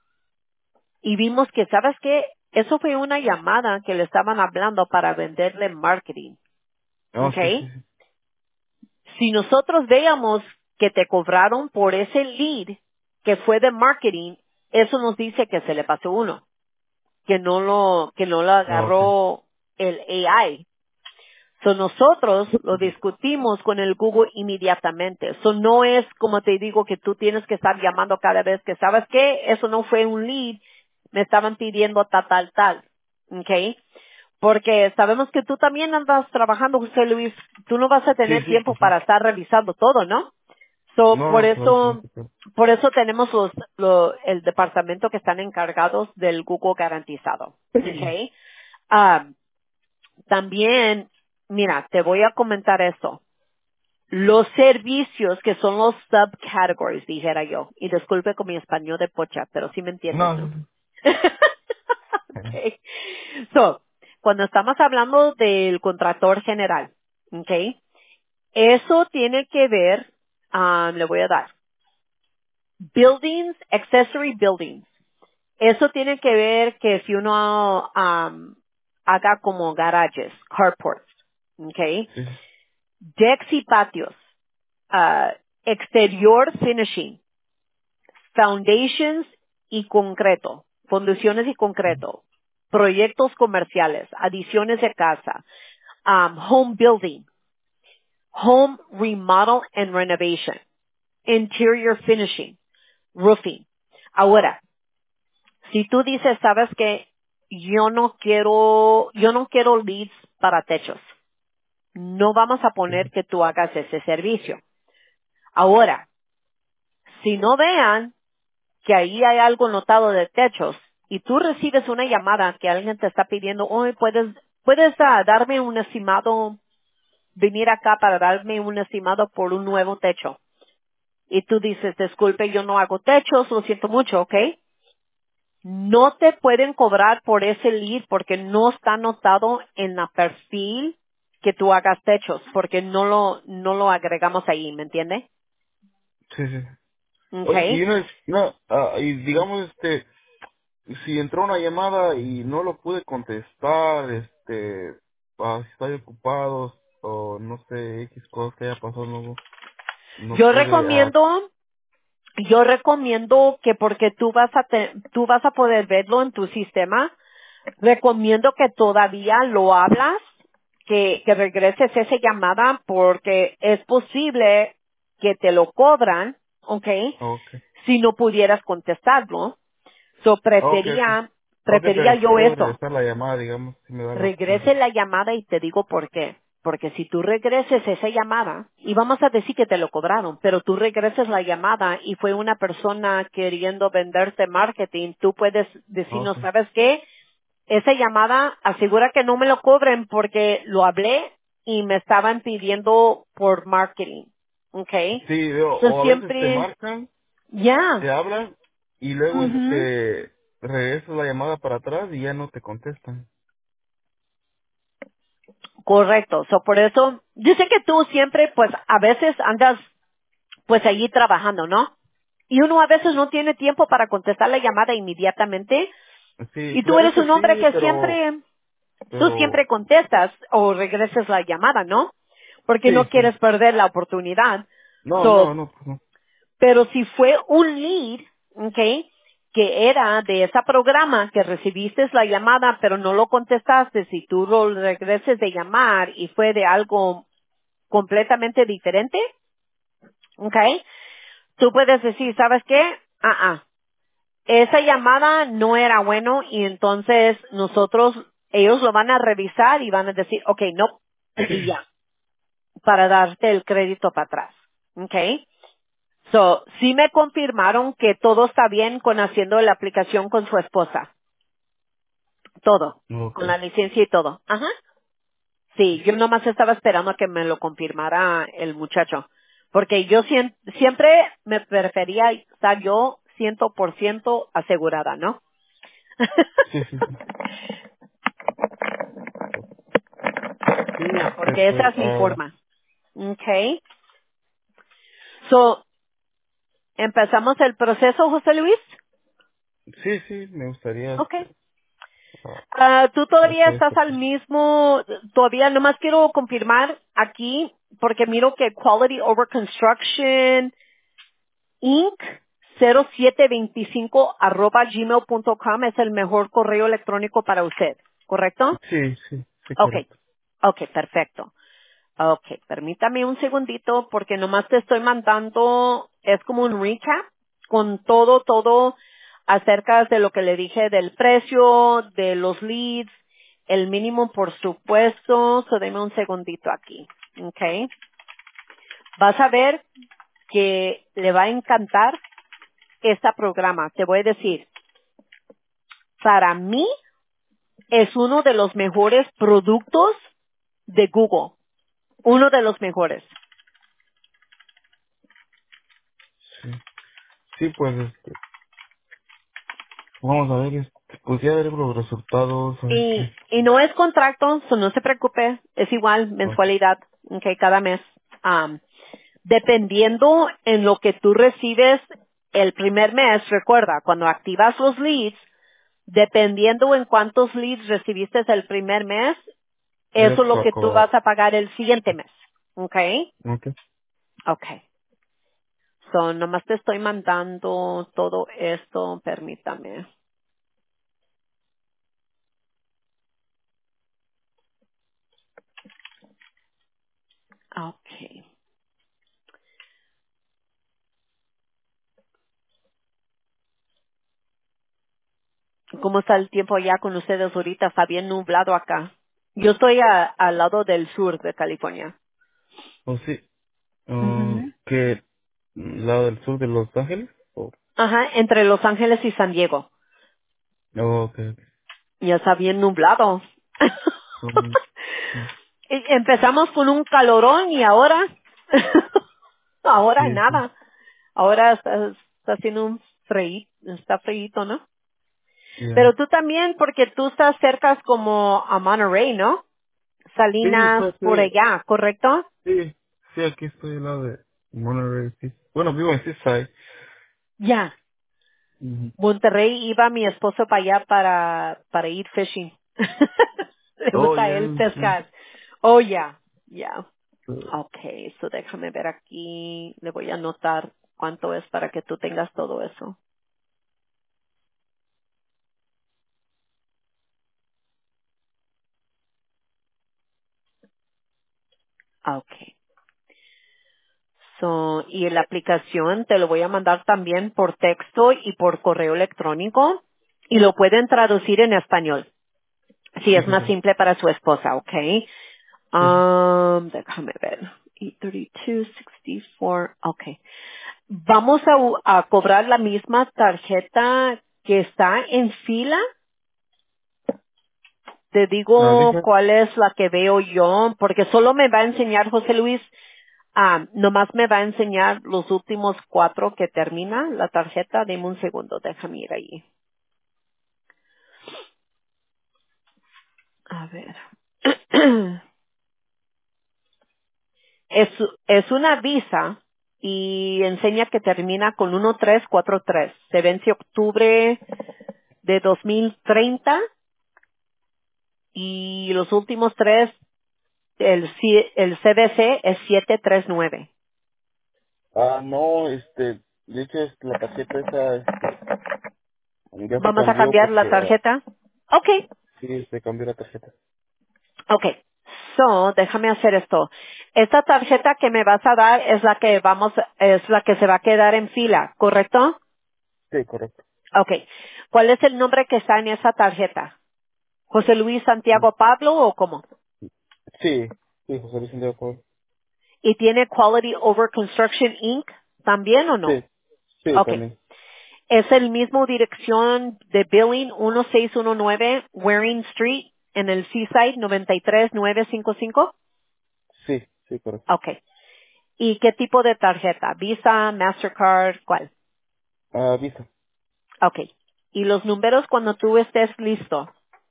Speaker 2: y vimos que, ¿sabes qué? Eso fue una llamada que le estaban hablando para venderle marketing.
Speaker 1: No,
Speaker 2: ¿Ok?
Speaker 1: sí, sí, sí.
Speaker 2: Si nosotros veamos que te cobraron por ese lead que fue de marketing, eso nos dice que se le pasó uno, que no lo, que no lo
Speaker 1: No, ok.
Speaker 2: agarró el A I. So nosotros lo discutimos con el Google inmediatamente. So no es como te digo que tú tienes que estar llamando cada vez que sabes que eso no fue un lead, me estaban pidiendo tal, tal, tal. ¿Ok? Porque sabemos que tú también andas trabajando, José Luis, tú no vas a
Speaker 1: Sí,
Speaker 2: tener
Speaker 1: sí,
Speaker 2: tiempo
Speaker 1: pues sí.
Speaker 2: para estar revisando todo, ¿no? So,
Speaker 1: No,
Speaker 2: por
Speaker 1: no, por eso no
Speaker 2: eso,
Speaker 1: se puede.
Speaker 2: por eso tenemos los, lo- el departamento que están encargados del Google garantizado. Okay. Ah, también, mira, te voy a comentar esto. Los servicios que son los subcategories, dijera yo. Y disculpe con mi español de pocha, pero sí me entiendes,
Speaker 1: No,
Speaker 2: ¿no?
Speaker 1: sí, sí.
Speaker 2: Okay. So, cuando estamos hablando del contrator general, ¿ok? Eso tiene que ver, ah, le voy a dar, buildings, accessory buildings. Eso tiene que ver que si uno um, haga como garages, carports, ¿ok?
Speaker 1: Sí,
Speaker 2: Decks y patios, ah, exterior finishing, foundations y concreto, fundaciones y concreto, proyectos comerciales, adiciones de casa, um, home building, home remodel and renovation, interior finishing, roofing. Ahora, si tú dices, sabes que yo no quiero, yo no quiero leads para techos, no vamos a
Speaker 1: sí,
Speaker 2: poner que tú hagas ese servicio. Ahora, si no vean que ahí hay algo notado de techos y tú recibes una llamada que alguien te está pidiendo, hoy puedes, puedes ah, darme un estimado, venir acá para darme un estimado por un nuevo techo. Y tú dices, disculpe, yo no hago techos, lo siento mucho, ¿ok? No te pueden cobrar por ese lead porque no está anotado en la perfil que tú hagas techos, porque no lo, no lo agregamos ahí, ¿me entiende?
Speaker 1: sí, sí. Oye, y
Speaker 2: Okay.
Speaker 1: una, no, ah, y digamos, este, si entró una llamada y no lo pude contestar, este, ah, si estoy ocupado, o no sé, X cosas que haya pasado, no, no
Speaker 2: Yo
Speaker 1: pude, ah,
Speaker 2: recomiendo, yo recomiendo que porque tú vas a te- tú vas a poder verlo en tu sistema, recomiendo que todavía lo hablas, que, que regreses esa llamada porque es posible que te lo cobran, ¿ok?
Speaker 1: okay,
Speaker 2: Si no pudieras contestarlo. So,
Speaker 1: okay, okay,
Speaker 2: prefería,
Speaker 1: okay,
Speaker 2: prefería
Speaker 1: pero si
Speaker 2: yo
Speaker 1: puedo
Speaker 2: eso.
Speaker 1: regresar la llamada, digamos, si me da la opción.
Speaker 2: Regrese la llamada y te digo por qué. Porque si tú regreses esa llamada, y vamos a decir que te lo cobraron, pero tú regreses la llamada y fue una persona queriendo venderte marketing, tú puedes decir, no
Speaker 1: Okay.
Speaker 2: sabes qué, esa llamada asegura que no me lo cobren porque lo hablé y me estaban pidiendo por marketing. ¿Ok?
Speaker 1: Sí, o,
Speaker 2: So
Speaker 1: o a veces te
Speaker 2: siempre,
Speaker 1: marcan, te
Speaker 2: ya.
Speaker 1: hablan, y luego,
Speaker 2: Ujú.
Speaker 1: este, regresas la llamada para atrás y ya no te contestan.
Speaker 2: Correcto. So, por eso, yo sé que tú siempre, pues, a veces andas, pues, allí trabajando, ¿no? Y uno a veces no tiene tiempo para contestar la llamada inmediatamente.
Speaker 1: Sí,
Speaker 2: Y tú eres
Speaker 1: clarito
Speaker 2: un hombre
Speaker 1: sí,
Speaker 2: que
Speaker 1: pero,
Speaker 2: siempre, tú
Speaker 1: pero,
Speaker 2: siempre contestas o regresas la llamada, ¿no? Porque
Speaker 1: sí,
Speaker 2: no
Speaker 1: sí.
Speaker 2: quieres perder la oportunidad.
Speaker 1: No,
Speaker 2: So,
Speaker 1: no, no, pues no.
Speaker 2: pero si fue un lead, ¿ok? Que era de ese programa que recibiste la llamada pero no lo contestaste, si tú lo regreses de llamar y fue de algo completamente diferente, ¿ok? Tú puedes decir, ¿sabes qué? Ah, ah, esa llamada no era bueno y entonces nosotros, ellos lo van a revisar y van a decir, ok, no, y ya, para darte el crédito para atrás, ¿ok? So, sí me confirmaron que todo está bien con haciendo la aplicación con su esposa, todo, con
Speaker 1: Okay.
Speaker 2: la licencia y todo, ajá. Sí, yo nomás estaba esperando a que me lo confirmara el muchacho. Porque yo sien- siempre me prefería estar yo ciento por ciento asegurada, ¿no?
Speaker 1: Sí, sí, sí. Sí,
Speaker 2: Ya,
Speaker 1: este,
Speaker 2: porque esa
Speaker 1: pues,
Speaker 2: es mi
Speaker 1: ah,
Speaker 2: forma. Okay. So, ¿empezamos el proceso, José Luis?
Speaker 1: sí, sí, me gustaría,
Speaker 2: Okay.
Speaker 1: este, ah,
Speaker 2: Ah, tú todavía
Speaker 1: hacer
Speaker 2: estás
Speaker 1: esto.
Speaker 2: al mismo, todavía nomás quiero confirmar aquí, porque miro que Quality Over Construction inc cero siete veinticinco arroba gmail punto com es el mejor correo electrónico para usted, ¿correcto?
Speaker 1: Sí, sí, sí,
Speaker 2: Okay,
Speaker 1: correcto.
Speaker 2: okay, perfecto. Okay, permítame un segundito porque nomás te estoy mandando, es como un recap con todo, todo acerca de lo que le dije del precio, de los leads, el mínimo por supuesto, so deme un segundito aquí, okay. Vas a ver que le va a encantar este programa. Te voy a decir, para mí es uno de los mejores productos de Google. Uno de los mejores.
Speaker 1: Sí, sí, pues, este, vamos a ver, Pues ya veremos los resultados, a ver
Speaker 2: Y,
Speaker 1: qué.
Speaker 2: y no es contrato, so no se preocupe, es igual,
Speaker 1: Ok.
Speaker 2: mensualidad, okay, cada mes. Am, dependiendo en lo que tú recibes el primer mes, recuerda, cuando activas los leads, dependiendo en cuántos leads recibiste el primer mes, eso es
Speaker 1: Eso
Speaker 2: lo
Speaker 1: va a
Speaker 2: que tú
Speaker 1: cobrar.
Speaker 2: vas a pagar el siguiente mes. Okay?
Speaker 1: Ok.
Speaker 2: Okay. So, nomás te estoy mandando todo esto, permítame. Okay. ¿Cómo está el tiempo allá con ustedes ahorita? Está bien nublado acá. Yo estoy a- al lado del sur de California.
Speaker 1: ¿O sí? Uh,
Speaker 2: Ujú.
Speaker 1: ¿Qué? ¿Lado del sur de Los Ángeles? Oh,
Speaker 2: Ajá, entre Los Ángeles y San Diego.
Speaker 1: oh, ok. Ok.
Speaker 2: Ya está bien nublado.
Speaker 1: Um, mm,
Speaker 2: Y empezamos con un calorón y ahora, ahora
Speaker 1: sí, sí.
Speaker 2: nada. Ahora está, está haciendo un freí, está freíto, ¿no?
Speaker 1: Ya.
Speaker 2: Pero tú también, porque tú estás cerca como a Monterey, ¿no?
Speaker 1: Sí,
Speaker 2: Salinas
Speaker 1: estoy,
Speaker 2: por
Speaker 1: estoy-
Speaker 2: allá, ¿correcto?
Speaker 1: sí, sí, aquí estoy al lado de Monterey, sí. Bueno, vivo en Seaside.
Speaker 2: Ya.
Speaker 1: Ujú.
Speaker 2: Monterrey iba mi esposo para allá para, para ir fishing. Le
Speaker 1: Oh,
Speaker 2: gusta a
Speaker 1: ya,
Speaker 2: él
Speaker 1: sí.
Speaker 2: pescar. Oh, ya, ya.
Speaker 1: Uh,
Speaker 2: Okay, so déjame ver aquí, le voy a anotar cuánto es para que tú tengas todo eso. Okay. So, y la aplicación te lo voy a mandar también por texto y por correo electrónico y lo pueden traducir en español. Si es
Speaker 1: ok,
Speaker 2: más simple para su esposa, okay.
Speaker 1: sí, sí.
Speaker 2: Um, déjame ver. eight thirty-two sixty-four, okay. Vamos a, u- a cobrar la misma tarjeta que está en fila. Te
Speaker 1: Ah,
Speaker 2: digo
Speaker 1: dije,
Speaker 2: cuál es la que veo yo, porque solo me va a enseñar José Luis, ah, nomás me va a enseñar los últimos cuatro que termina la tarjeta. Deme un segundo, déjame ir ahí. A ver. Es, es una visa y enseña que termina con uno tres cuatro tres. Se vence octubre de dos mil treinta y los últimos tres, el, C- el C D C es siete tres nueve.
Speaker 1: ah, no, este, de hecho, es- la tarjeta esa, este, ya se
Speaker 2: Vamos a
Speaker 1: cambió
Speaker 2: cambiar la
Speaker 1: porque, ah,
Speaker 2: tarjeta. Okay,
Speaker 1: sí, se cambió la tarjeta.
Speaker 2: okay. So, déjame hacer esto. Esta tarjeta que me vas a dar es la que vamos, es la que se va a quedar en fila, ¿correcto?
Speaker 1: Sí, correcto.
Speaker 2: Okay. ¿Cuál es el nombre que está en esa tarjeta? ¿José Luis Santiago Pablo o cómo?
Speaker 1: Sí, sí, José Luis Santiago Pablo.
Speaker 2: ¿Y tiene Quality Over Construction inc también o no?
Speaker 1: Sí, sí,
Speaker 2: Okay.
Speaker 1: también.
Speaker 2: Es el mismo dirección de billing uno seis uno nueve Waring Street en el Seaside noventa y tres nueve cinco cinco.
Speaker 1: Sí, sí, correcto.
Speaker 2: Okay. ¿Y qué tipo de tarjeta? Visa, Mastercard, ¿cuál?
Speaker 1: Ah, visa.
Speaker 2: Okay. Y los números cuando tú estés listo.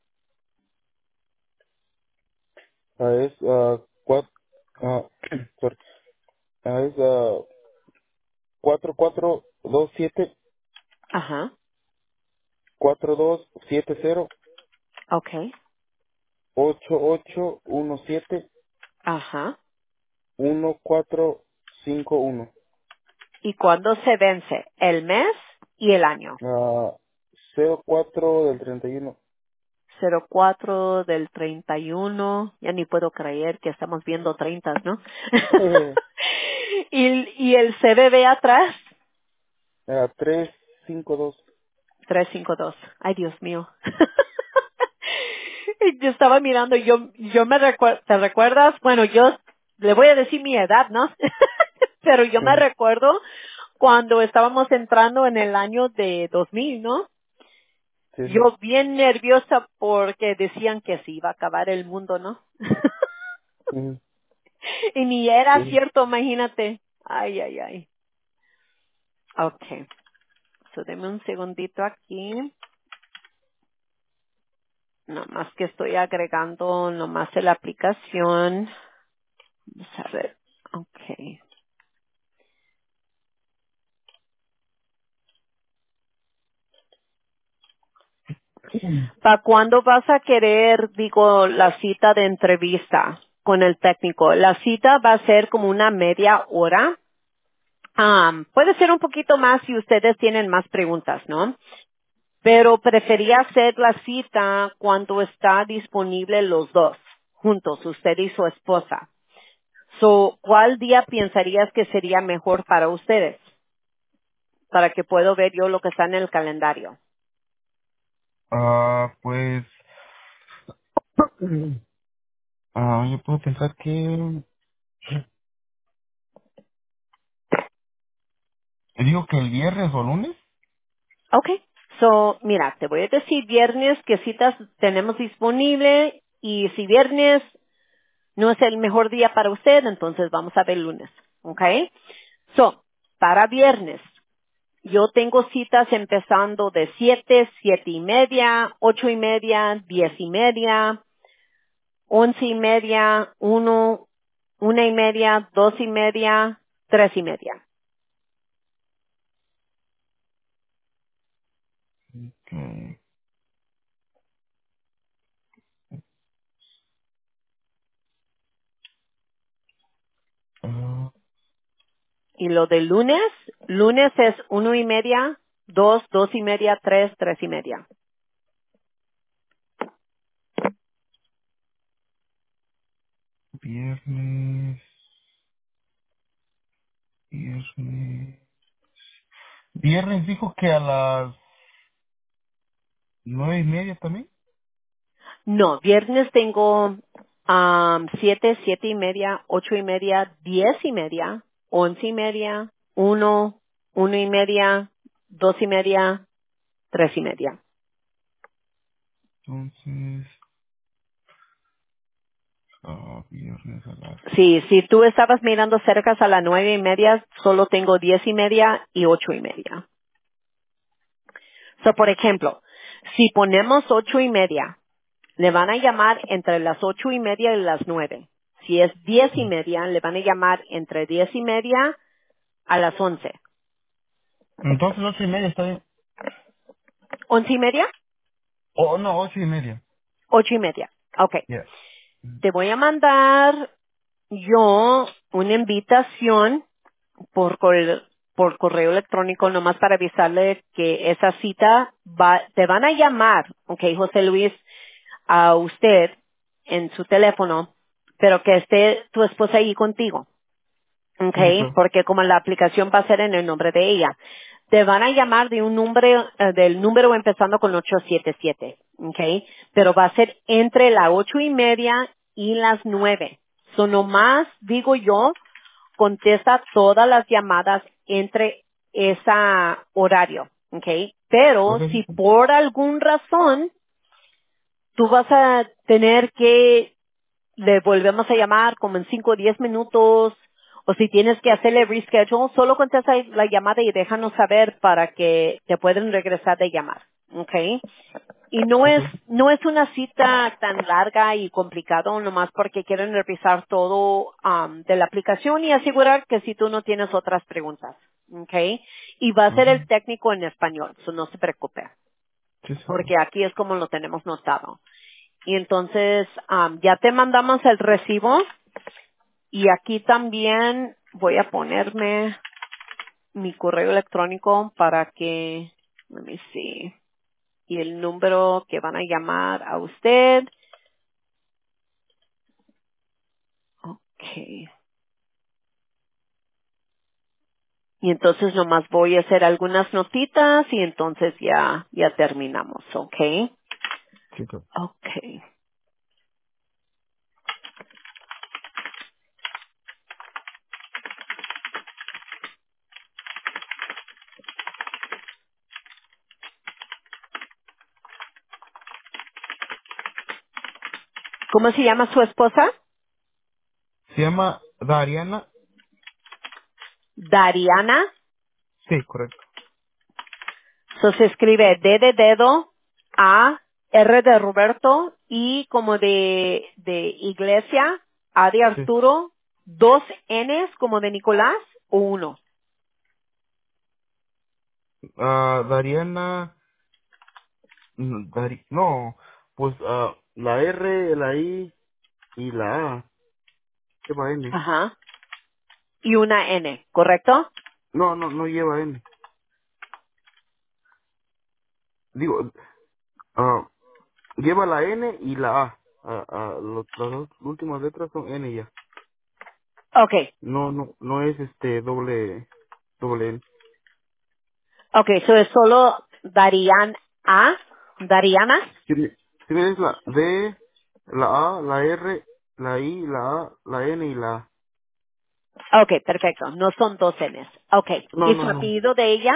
Speaker 1: Ah, es, ah, cuatro, ah, sorry. Ah, es, ah, cuatro cuatro dos siete
Speaker 2: Ajá.
Speaker 1: cuatro dos siete cero
Speaker 2: Okay.
Speaker 1: ocho ocho uno siete
Speaker 2: Ajá.
Speaker 1: uno cuatro cinco uno.
Speaker 2: ¿Y cuándo se vence? El mes y el año.
Speaker 1: Ah, cero cuatro del treinta y uno.
Speaker 2: cero cuatro del treinta y uno. Ya ni puedo creer que estamos viendo treinta, ¿no? y, y el C B B atrás,
Speaker 1: Ah, tres cinco dos.
Speaker 2: trescientos cincuenta y dos. Ay, Dios mío. Yo estaba mirando, yo, yo me recuerdo, ¿te recuerdas? Bueno, yo le voy a decir mi edad, ¿no? Pero yo me
Speaker 1: Ujú,
Speaker 2: recuerdo cuando estábamos entrando en el año de dos mil, ¿no?
Speaker 1: sí, sí.
Speaker 2: Yo bien nerviosa porque decían que se iba a acabar el mundo, ¿no?
Speaker 1: Ujú,
Speaker 2: Y ni era
Speaker 1: sí.
Speaker 2: cierto, imagínate. Ay, ay, ay. Okay. So, deme un segundito aquí. Nomás que estoy agregando nomás en la aplicación. Vamos a ver. Okay. ¿Para cuándo vas a querer, digo, la cita de entrevista con el técnico? La cita va a ser como una media hora. Am, puede ser un poquito más si ustedes tienen más preguntas, ¿no? Pero prefería hacer la cita cuando está disponible los dos, juntos, usted y su esposa. So, ¿cuál día pensarías que sería mejor para ustedes? Para que puedo ver yo lo que está en el calendario.
Speaker 1: Ah, pues, ah, yo puedo pensar que, digo que el viernes o lunes.
Speaker 2: Okay. So, mira, te voy a decir viernes qué citas tenemos disponible y si viernes no es el mejor día para usted, entonces vamos a ver lunes. Okay. So, para viernes, yo tengo citas empezando de siete, siete y media, ocho y media, diez y media, once y media, uno, una y media, dos y media, tres y media.
Speaker 1: Okay. Ah,
Speaker 2: Y lo de lunes, lunes es uno y media, dos, dos y media, tres, tres y media.
Speaker 1: viernes, viernes. Viernes dijo que a las nueve y media también.
Speaker 2: No, viernes tengo am, siete, siete y media, ocho y media, diez y media, once y media, uno, uno y media, dos y media, tres y media.
Speaker 1: Entonces, ah, viernes a las...
Speaker 2: Sí, si tú estabas mirando cerca a las nueve y media, solo tengo diez y media y ocho y media. So, por ejemplo, si ponemos ocho y media, le van a llamar entre las ocho y media y las nueve. Si es diez y media, le van a llamar entre diez y media a las once.
Speaker 1: Entonces ocho y media está bien.
Speaker 2: ¿Once y media?
Speaker 1: Oh, no, ocho y media.
Speaker 2: Ocho y media. Ok.
Speaker 1: Ya.
Speaker 2: Te voy a mandar yo una invitación por correo, por correo electrónico nomás para avisarle que esa cita va, te van a llamar, ok, José Luis, a usted en su teléfono, pero que esté tu esposa ahí contigo.
Speaker 1: Sí,
Speaker 2: Okay,
Speaker 1: claro.
Speaker 2: porque como la aplicación va a ser en el nombre de ella. Te van a llamar de un número, eh, del número empezando con ocho siete siete, okay, pero va a ser entre las ocho y media y las nueve. So nomás, digo yo, contesta todas las llamadas entre ese horario, okay. Pero
Speaker 1: Ok.
Speaker 2: si por algún razón tú vas a tener que le volvemos a llamar como en cinco o diez minutos, o si tienes que hacerle reschedule, solo contesta la llamada y déjanos saber para que te pueden regresar de llamar, ¿ok? Y no
Speaker 1: Ok.
Speaker 2: es, no es una cita tan larga y complicado, nomás porque quieren revisar todo um, de la aplicación y asegurar que si tú no tienes otras preguntas, ¿ok? Y va a ser el
Speaker 1: Ujú.
Speaker 2: técnico en español, so no se preocupe,
Speaker 1: Sí, sí,
Speaker 2: porque aquí es como lo tenemos notado. Y entonces, um, ya te mandamos el recibo y aquí también voy a ponerme mi correo electrónico para que, let me see, y el número que van a llamar a usted. Okay. Y entonces nomás voy a hacer algunas notitas y entonces ya, ya terminamos, okay.
Speaker 1: sí, claro.
Speaker 2: Okay. ¿Cómo se llama su esposa?
Speaker 1: Se llama Dariana.
Speaker 2: Dariana.
Speaker 1: Sí, correcto.
Speaker 2: Eso se escribe D de dedo, A, R de Roberto, I como de, de iglesia, A de
Speaker 1: Sí.
Speaker 2: Arturo, dos N's como de Nicolás o uno.
Speaker 1: Ah, Dariana, mm, Dari- no, pues ah, la R, la I y la A, lleva N.
Speaker 2: Ajá. Y una N, ¿correcto?
Speaker 1: No, no, no lleva N. Digo, ah, lleva la N y la A. Ah, ah, lo- las dos últimas letras son N ya.
Speaker 2: Okay.
Speaker 1: No, no, no es este doble, doble N.
Speaker 2: Okay, eso es solo Darian A, Dariana.
Speaker 1: Si, me- si ves la D, la A, la R, la I, la A, la N y la A.
Speaker 2: Okay, perfecto. No son dos N's. Okay.
Speaker 1: No,
Speaker 2: ¿Y
Speaker 1: no,
Speaker 2: su
Speaker 1: no.
Speaker 2: apellido de ella?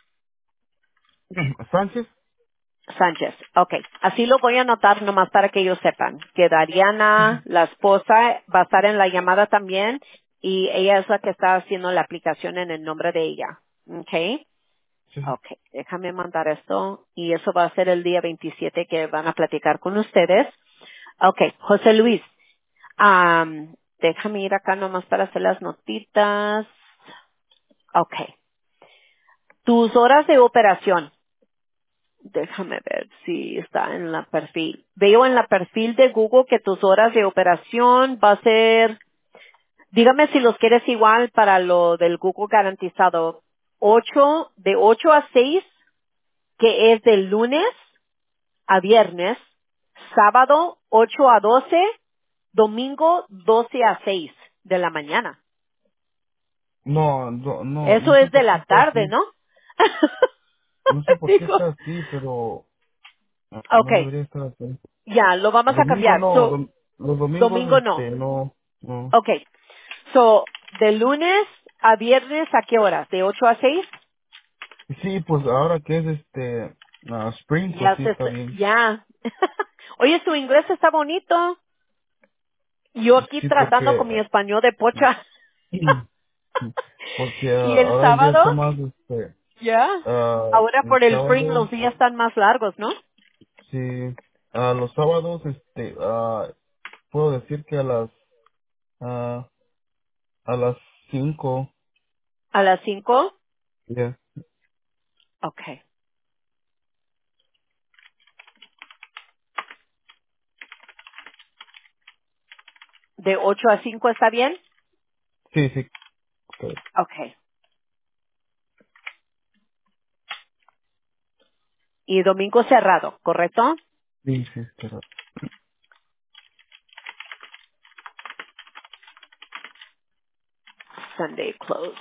Speaker 1: Sánchez.
Speaker 2: Sánchez. Okay. Así lo voy a anotar nomás para que ellos sepan que Dariana, la esposa, va a estar en la llamada también y ella es la que está haciendo la aplicación en el nombre de ella. Okay.
Speaker 1: Sí, sí.
Speaker 2: Okay. Déjame mandar esto y eso va a ser el día veintisiete que van a platicar con ustedes. Okay. José Luis, am, déjame ir acá nomás para hacer las notitas. Okay. Tus horas de operación. Déjame ver si está en la perfil. Veo en la perfil de Google que tus horas de operación va a ser, dígame si los quieres igual para lo del Google garantizado. Ocho, de ocho a seis, que es de lunes a viernes, sábado ocho a doce, domingo doce a seis de la mañana.
Speaker 1: No, no, no,
Speaker 2: Eso
Speaker 1: no sé
Speaker 2: es de
Speaker 1: por qué
Speaker 2: la
Speaker 1: está
Speaker 2: tarde,
Speaker 1: así.
Speaker 2: ¿no?
Speaker 1: No sé por qué
Speaker 2: Digo,
Speaker 1: está así, pero ah, no
Speaker 2: okay,
Speaker 1: debería estar así.
Speaker 2: ya, lo vamos a
Speaker 1: Domingo
Speaker 2: cambiar.
Speaker 1: no,
Speaker 2: So,
Speaker 1: dom- los domingos
Speaker 2: domingo no.
Speaker 1: este no, no.
Speaker 2: Okay. So, de lunes a viernes, ¿a qué horas? ¿De ocho a seis?
Speaker 1: Sí, pues ahora que es este ah, Spring, pues
Speaker 2: Ya
Speaker 1: sí
Speaker 2: se,
Speaker 1: está bien.
Speaker 2: ya. Oye, su inglés está bonito. Yo aquí
Speaker 1: Sí,
Speaker 2: tratando con mi
Speaker 1: porque
Speaker 2: español de pocha.
Speaker 1: porque
Speaker 2: Y
Speaker 1: ah,
Speaker 2: el
Speaker 1: ahora el día
Speaker 2: sábado,
Speaker 1: está más este
Speaker 2: ya.
Speaker 1: ah,
Speaker 2: Ahora
Speaker 1: el
Speaker 2: por el spring
Speaker 1: sábado,
Speaker 2: los días están más largos, ¿no?
Speaker 1: sí, a los sábados este ah, puedo decir que a las ah, a las cinco
Speaker 2: A las cinco.
Speaker 1: ya.
Speaker 2: Okay. ¿De ocho a cinco está bien?
Speaker 1: Sí, sí, correcto.
Speaker 2: Okay. Y domingo cerrado, ¿correcto?
Speaker 1: Sí, sí, correcto.
Speaker 2: Sunday closed.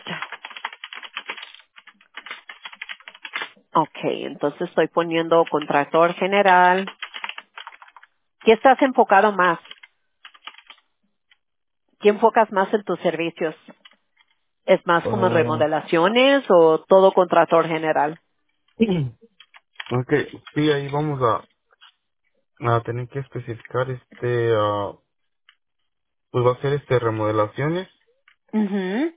Speaker 2: Okay, entonces estoy poniendo contractor general. ¿Qué estás enfocado más? ¿Qué enfocas más en tus servicios? ¿Es más como
Speaker 1: Ah,
Speaker 2: remodelaciones o todo contrator general?
Speaker 1: ok, sí, ahí vamos a, a tener que especificar este, ah, pues va a ser este remodelaciones,
Speaker 2: Ujú.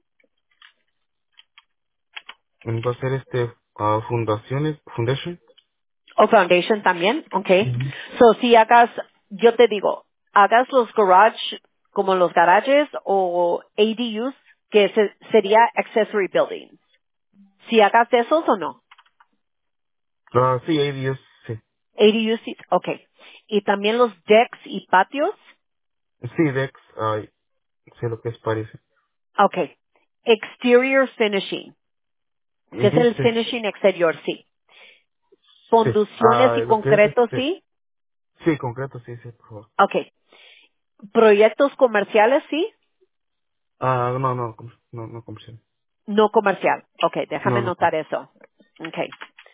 Speaker 1: va a ser este ah, fundaciones, foundation.
Speaker 2: ¿O foundation también? Okay.
Speaker 1: Ujú.
Speaker 2: So, si hagas, yo te digo, hagas los garage, como los garages o A D Us, que se- sería accessory buildings. Si hagas esos o no.
Speaker 1: Ah, sí, hay diez, sí.
Speaker 2: A D Us, sí. Okay. Y también los decks y patios.
Speaker 1: Sí, Dex, ay, sé lo que es parece.
Speaker 2: Okay. Exterior finishing, que es
Speaker 1: Ujú,
Speaker 2: el
Speaker 1: sí,
Speaker 2: finishing exterior, sí.
Speaker 1: sí.
Speaker 2: Conducciones
Speaker 1: Ah,
Speaker 2: y
Speaker 1: lo que es
Speaker 2: concreto,
Speaker 1: este,
Speaker 2: sí.
Speaker 1: sí, concreto, sí, sí, por favor.
Speaker 2: Okay. Proyectos comerciales, sí.
Speaker 1: Ah, no, no, com- no, no comercial.
Speaker 2: No comercial. Okay,
Speaker 1: No,
Speaker 2: déjame
Speaker 1: no.
Speaker 2: notar eso. Okay.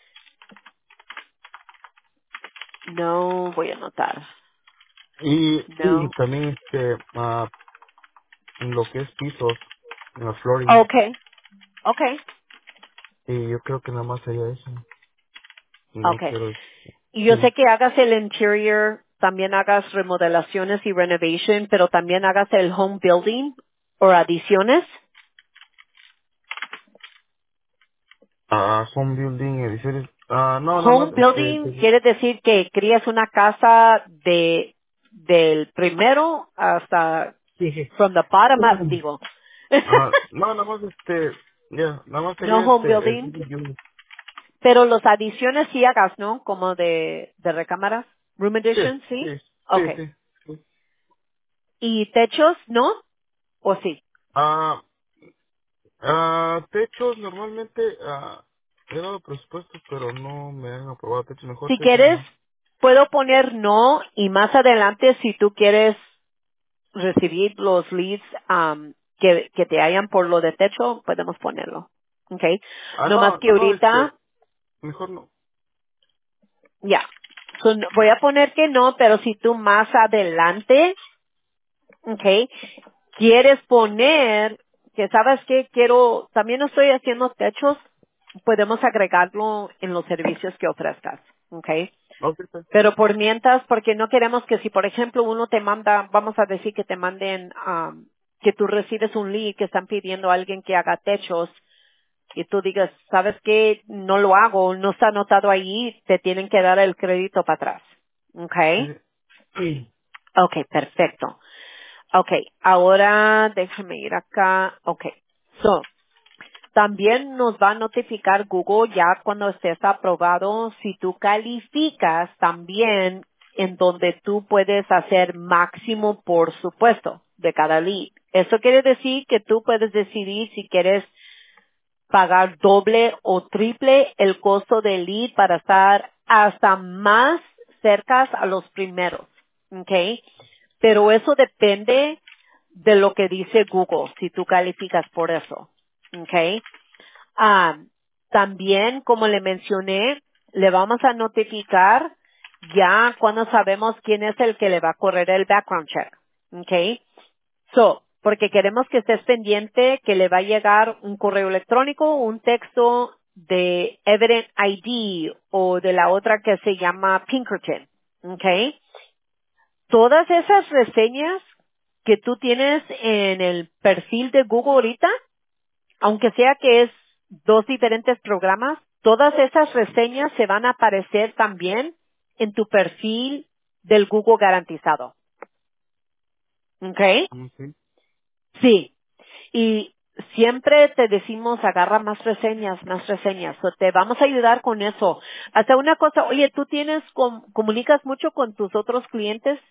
Speaker 2: No voy a anotar.
Speaker 1: Y, y
Speaker 2: No.
Speaker 1: también este, ah, en lo que es pisos, en la flooring.
Speaker 2: Okay. Okay.
Speaker 1: Y yo creo que nada más sería eso. No
Speaker 2: Okay.
Speaker 1: quiero,
Speaker 2: Y yo
Speaker 1: sí.
Speaker 2: sé que hagas el interior, también hagas remodelaciones y renovation, pero también hagas el home building o adiciones.
Speaker 1: Ah, home building, ediciones. Ah, no, nada
Speaker 2: Home
Speaker 1: más, este,
Speaker 2: building
Speaker 1: pues,
Speaker 2: quiere decir que crías una casa de del primero hasta
Speaker 1: sí, sí.
Speaker 2: from the bottom up, digo.
Speaker 1: Ah, no, nada más, este, ya, nada más
Speaker 2: No
Speaker 1: sería,
Speaker 2: home
Speaker 1: este, el
Speaker 2: building,
Speaker 1: C D U.
Speaker 2: pero los adiciones sí hagas, ¿no? Como de, de recámaras. Room
Speaker 1: Sí,
Speaker 2: addition, ¿sí?
Speaker 1: sí, sí,
Speaker 2: Okay.
Speaker 1: sí, sí.
Speaker 2: ¿Y techos, no? ¿O sí?
Speaker 1: Ah, ah, techos, normalmente, ah, he dado presupuestos, pero no me han aprobado techos, mejor
Speaker 2: Si
Speaker 1: techos,
Speaker 2: quieres,
Speaker 1: no.
Speaker 2: puedo poner no y más adelante si tú quieres recibir los leads um, que, que te hayan por lo de techo, podemos ponerlo. Okay.
Speaker 1: Ah,
Speaker 2: No más
Speaker 1: no,
Speaker 2: que
Speaker 1: no,
Speaker 2: ahorita,
Speaker 1: este, mejor no.
Speaker 2: ya. So, no- voy a poner que no, pero si tú más adelante, okay, quieres poner que sabes que quiero, también estoy haciendo techos, podemos agregarlo en los servicios que ofrezcas. Okay.
Speaker 1: Ok, está.
Speaker 2: Pero por mientras, porque no queremos que si, por ejemplo, uno te manda, vamos a decir que te manden, am, que tú recibes un lead que están pidiendo a alguien que haga techos y tú digas, ¿sabes qué? No lo hago, no está anotado ahí, te tienen que dar el crédito para atrás.
Speaker 1: Sí,
Speaker 2: Okay.
Speaker 1: sí.
Speaker 2: Okay, perfecto. Okay, ahora déjame ir acá. Okay. So, también nos va a notificar Google ya cuando estés aprobado si tú calificas también en donde tú puedes hacer máximo por supuesto de cada lead. Eso quiere decir que tú puedes decidir si quieres pagar doble o triple el costo del lead para estar hasta más cerca a los primeros. ¿Ok? Pero eso depende de lo que dice Google, si tú calificas por eso. ¿Ok? Ah, también, como le mencioné, le vamos a notificar ya cuando sabemos quién es el que le va a correr el background check. ¿Ok? So, porque queremos que estés pendiente que le va a llegar un correo electrónico, un texto de Evident I D o de la otra que se llama Pinkerton. ¿Ok? Todas esas reseñas que tú tienes en el perfil de Google ahorita, aunque sea que es dos diferentes programas, todas esas reseñas se van a aparecer también en tu perfil del Google garantizado. ¿Ok?
Speaker 1: Mm, sí.
Speaker 2: Sí. Y siempre te decimos agarra más reseñas, más reseñas. O te vamos a ayudar con eso. Hasta una cosa, oye, ¿tú tienes, com- comunicas mucho con tus otros clientes?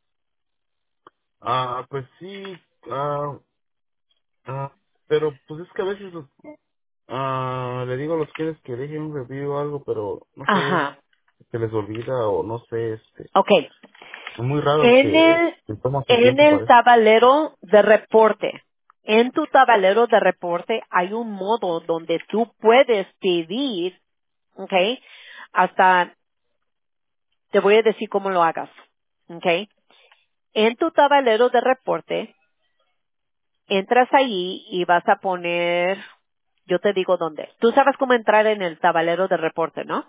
Speaker 1: Ah, pues sí, ah, ah, pero pues es que a veces los- ah, le digo a los clientes que dejen un review o algo, pero no sé,
Speaker 2: Ajá.
Speaker 1: se les olvida o no sé, este,
Speaker 2: Okay.
Speaker 1: es muy raro
Speaker 2: En
Speaker 1: que,
Speaker 2: el,
Speaker 1: que toma su
Speaker 2: en
Speaker 1: tiempo
Speaker 2: el
Speaker 1: para eso.
Speaker 2: tablero de reporte, en tu tablero de reporte hay un modo donde tú puedes pedir, ¿ok? Hasta, te voy a decir cómo lo hagas, ¿ok? En tu tablero de reporte, entras ahí y vas a poner, yo te digo dónde. Tú sabes cómo entrar en el tablero de reporte, ¿no?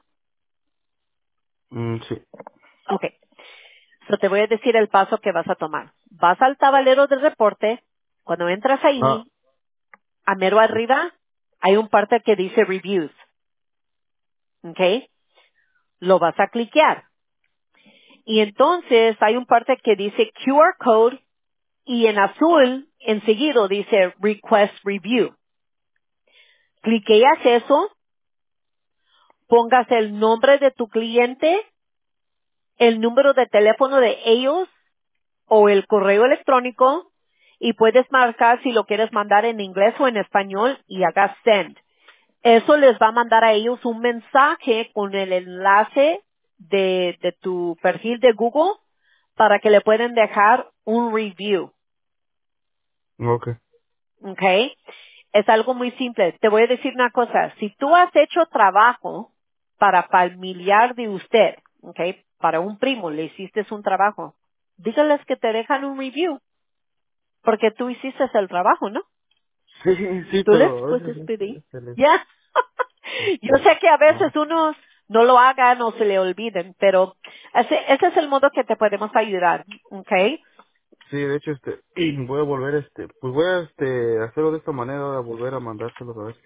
Speaker 1: Mm, sí.
Speaker 2: Ok. So te voy a decir el paso que vas a tomar. Vas al tablero de reporte, cuando entras
Speaker 1: Ah,
Speaker 2: ahí, a mero arriba, hay un parte que dice reviews, ¿ok? Lo vas a cliquear. Y entonces hay un parte que dice Q R code y en azul enseguida dice request review. Cliqueas eso, pongas el nombre de tu cliente, el número de teléfono de ellos o el correo electrónico y puedes marcar si lo quieres mandar en inglés o en español y hagas send. Eso les va a mandar a ellos un mensaje con el enlace de, de tu perfil de Google para que le pueden dejar un review.
Speaker 1: ok.
Speaker 2: ¿Ok? Es algo muy simple. Te voy a decir una cosa. Si tú has hecho trabajo para familiar de usted, ¿ok? Para un primo le hiciste un trabajo, dígales que te dejan un review porque tú hiciste el trabajo, ¿no?
Speaker 1: Sí, sí,
Speaker 2: Tú les
Speaker 1: pero a veces
Speaker 2: puedes
Speaker 1: este,
Speaker 2: pedir.
Speaker 1: se les,
Speaker 2: Ya. Yo
Speaker 1: este,
Speaker 2: sé que a
Speaker 1: no.
Speaker 2: veces unos no lo hagan o se le olviden, pero ese, ese es el modo que te podemos ayudar, ¿ok?
Speaker 1: Sí, de hecho, este, voy a volver, este, pues voy a, este, hacerlo de esta manera, a volver a mandárselo a ver si.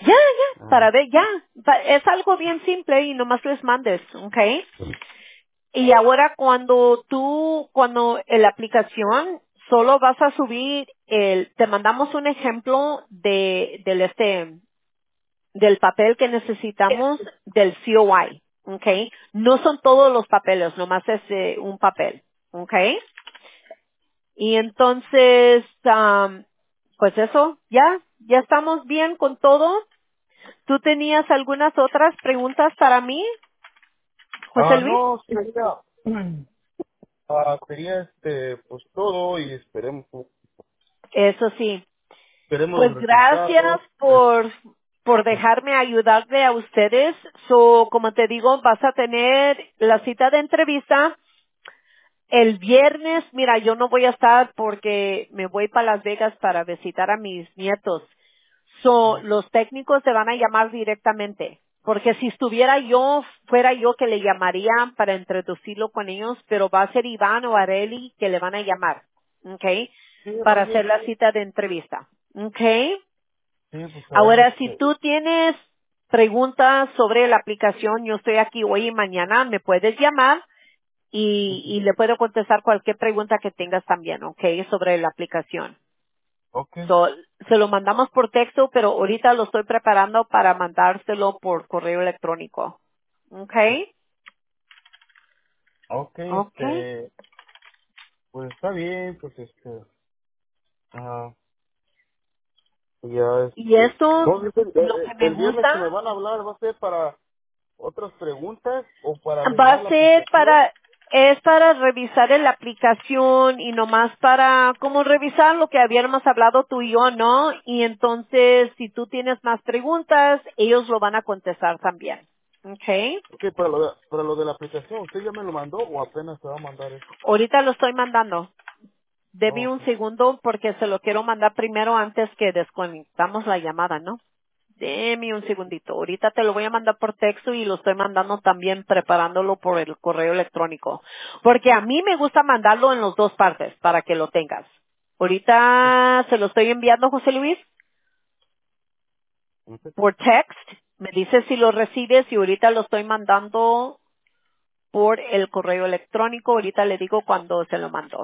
Speaker 2: Ya, ya,
Speaker 1: Ah,
Speaker 2: para ver, ya. Pa- Es algo bien simple y nomás les mandes, ¿ok? Y ahora cuando tú, cuando en la aplicación solo vas a subir el, te mandamos un ejemplo de, del este, del papel que necesitamos del C O I, ¿ok? No son todos los papeles, nomás es eh, un papel, ¿ok? Y entonces, am, pues eso, ya, ya estamos bien con todo. ¿Tú tenías algunas otras preguntas para mí, José
Speaker 1: ah,
Speaker 2: Luis?
Speaker 1: no, sería, ah, sería este, pues todo y esperemos,
Speaker 2: Eso sí.
Speaker 1: esperemos
Speaker 2: Pues
Speaker 1: los
Speaker 2: gracias
Speaker 1: resultados.
Speaker 2: por, por dejarme ayudarle a ustedes. So, como te digo, vas a tener la cita de entrevista el viernes. Mira, yo no voy a estar porque me voy para Las Vegas para visitar a mis nietos. So, los técnicos te van a llamar directamente. Porque si estuviera yo, fuera yo que le llamaría para introducirlo con ellos, pero va a ser Iván o Areli que le van a llamar. ¿Ok?
Speaker 1: Sí,
Speaker 2: Para hacer
Speaker 1: oye,
Speaker 2: la cita de entrevista. ¿Ok?
Speaker 1: sí, pues a ver,
Speaker 2: Ahora, si
Speaker 1: este,
Speaker 2: tú tienes preguntas sobre la aplicación, yo estoy aquí hoy y mañana, me puedes llamar y,
Speaker 1: ujú,
Speaker 2: y le puedo contestar cualquier pregunta que tengas también, ¿ok? Sobre la aplicación.
Speaker 1: ok,
Speaker 2: So, se lo mandamos por texto, pero ahorita lo estoy preparando para mandárselo por correo electrónico. ¿Ok?
Speaker 1: ok,
Speaker 2: ¿Ok?
Speaker 1: este, pues está bien, pues este, ah, ya,
Speaker 2: Y
Speaker 1: este,
Speaker 2: esto,
Speaker 1: ¿cómo dice?
Speaker 2: lo
Speaker 1: Eh, eh,
Speaker 2: que me
Speaker 1: el viernes que
Speaker 2: gusta
Speaker 1: me van a hablar va a ser para otras preguntas o para
Speaker 2: va
Speaker 1: rellenar
Speaker 2: a
Speaker 1: la
Speaker 2: ser
Speaker 1: aplicación.
Speaker 2: para, es para revisar en la aplicación y nomás para, como revisar lo que habíamos hablado tú y yo, ¿no? Y entonces, si tú tienes más preguntas, ellos lo van a contestar también. ¿Ok?
Speaker 1: Ok, para lo, de, para lo de la aplicación, ¿usted ya me lo mandó o apenas se va a mandar eso?
Speaker 2: Ahorita lo estoy mandando. Deme
Speaker 1: Oh,
Speaker 2: un
Speaker 1: ok,
Speaker 2: segundo porque se lo quiero mandar primero antes que desconectamos la llamada, ¿no? Deme un segundito. Ahorita te lo voy a mandar por texto y lo estoy mandando también preparándolo por el correo electrónico. Porque a mí me gusta mandarlo en las dos partes para que lo tengas. Ahorita se lo estoy enviando, José Luis,
Speaker 1: ok,
Speaker 2: por text. Me dice si lo recibes y ahorita lo estoy mandando por el correo electrónico. Ahorita le digo cuando se lo mando.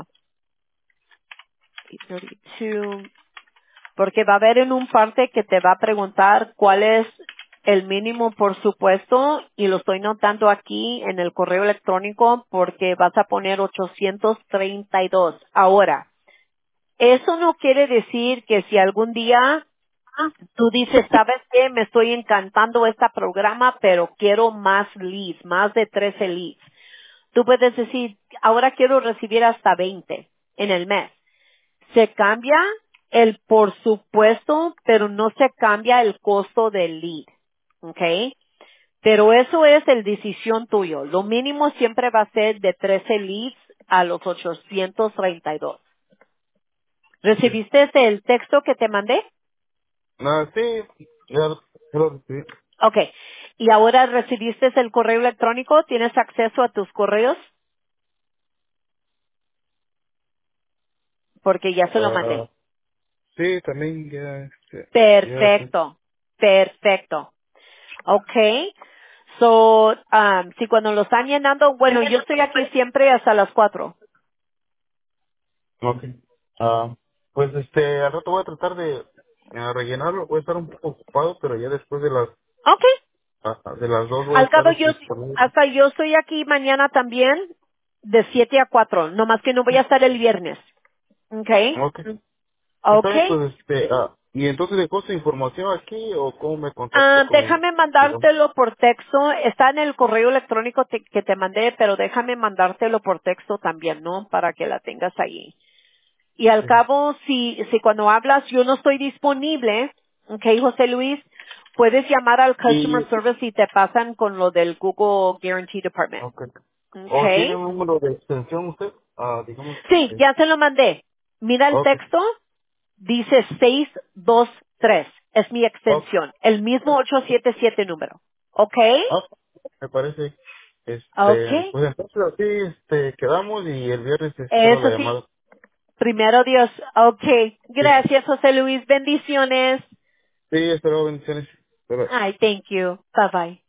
Speaker 2: ocho treinta y dos. Porque va a haber en un parte que te va a preguntar cuál es el mínimo por supuesto y lo estoy notando aquí en el correo electrónico porque vas a poner ochocientos treinta y dos. Ahora, eso no quiere decir que si algún día tú dices, ¿sabes qué? Me estoy encantando este programa, pero quiero más leads, más de trece leads. Tú puedes decir, ahora quiero recibir hasta veinte en el mes. Se cambia el por supuesto, pero no se cambia el costo del lead. ¿Ok? Pero eso es el decisión tuyo. Lo mínimo siempre va a ser de trece leads a los ochocientos treinta y dos.
Speaker 1: ok.
Speaker 2: ¿Recibiste el texto que te mandé?
Speaker 1: Nada, sí, ya, lo- ya lo recibí.
Speaker 2: Ok. ¿Y ahora recibiste el correo electrónico? ¿Tienes acceso a tus correos? Porque ya se lo mandé.
Speaker 1: Ah, sí, también ya, este, ya, sí.
Speaker 2: Perfecto. Perfecto. Okay. So, um, si cuando lo están llenando, bueno, yo estoy aquí siempre hasta las cuatro.
Speaker 1: Ok. Ah, pues este, al rato voy a tratar de eh, rellenarlo, voy a estar un poco ocupado, pero ya después de las,
Speaker 2: Okay.
Speaker 1: ah, de las dos voy a
Speaker 2: Al
Speaker 1: estar
Speaker 2: cabo yo,
Speaker 1: disponible.
Speaker 2: hasta yo estoy aquí mañana también de siete a cuatro, no más que no voy a estar el viernes. Okay.
Speaker 1: Ok. Está bien,
Speaker 2: Okay.
Speaker 1: pues este, ah, y entonces dejó su información aquí o cómo me contacto
Speaker 2: Ah,
Speaker 1: con,
Speaker 2: déjame
Speaker 1: digamos.
Speaker 2: mandártelo por texto. Está en el correo electrónico te- que te mandé, pero déjame mandártelo por texto también, ¿no? Para que la tengas ahí. Y al
Speaker 1: Sí.
Speaker 2: cabo, si, si cuando hablas yo no estoy disponible, ok, José Luis, puedes llamar al Customer
Speaker 1: Y,
Speaker 2: Service y te pasan con lo del Google Guarantee Department.
Speaker 1: ok. ¿O tiene
Speaker 2: Ok.
Speaker 1: un número de extensión usted? Ah, digamos,
Speaker 2: Sí,
Speaker 1: este,
Speaker 2: ya se lo mandé. Mira el
Speaker 1: ok,
Speaker 2: texto, dice seis dos tres, es mi
Speaker 1: ok.
Speaker 2: extensión, el mismo ocho siete siete número. Ok.
Speaker 1: Ah, me parece.
Speaker 2: Ok.
Speaker 1: Este, pues entonces así, este, quedamos y el viernes espero la
Speaker 2: Eso sí,
Speaker 1: llamada.
Speaker 2: primero Dios. Ok.
Speaker 1: Sí,
Speaker 2: Gracias, José Luis. Bendiciones.
Speaker 1: sí, espero bendiciones. Bye bye.
Speaker 2: Ay, thank you. Bye bye.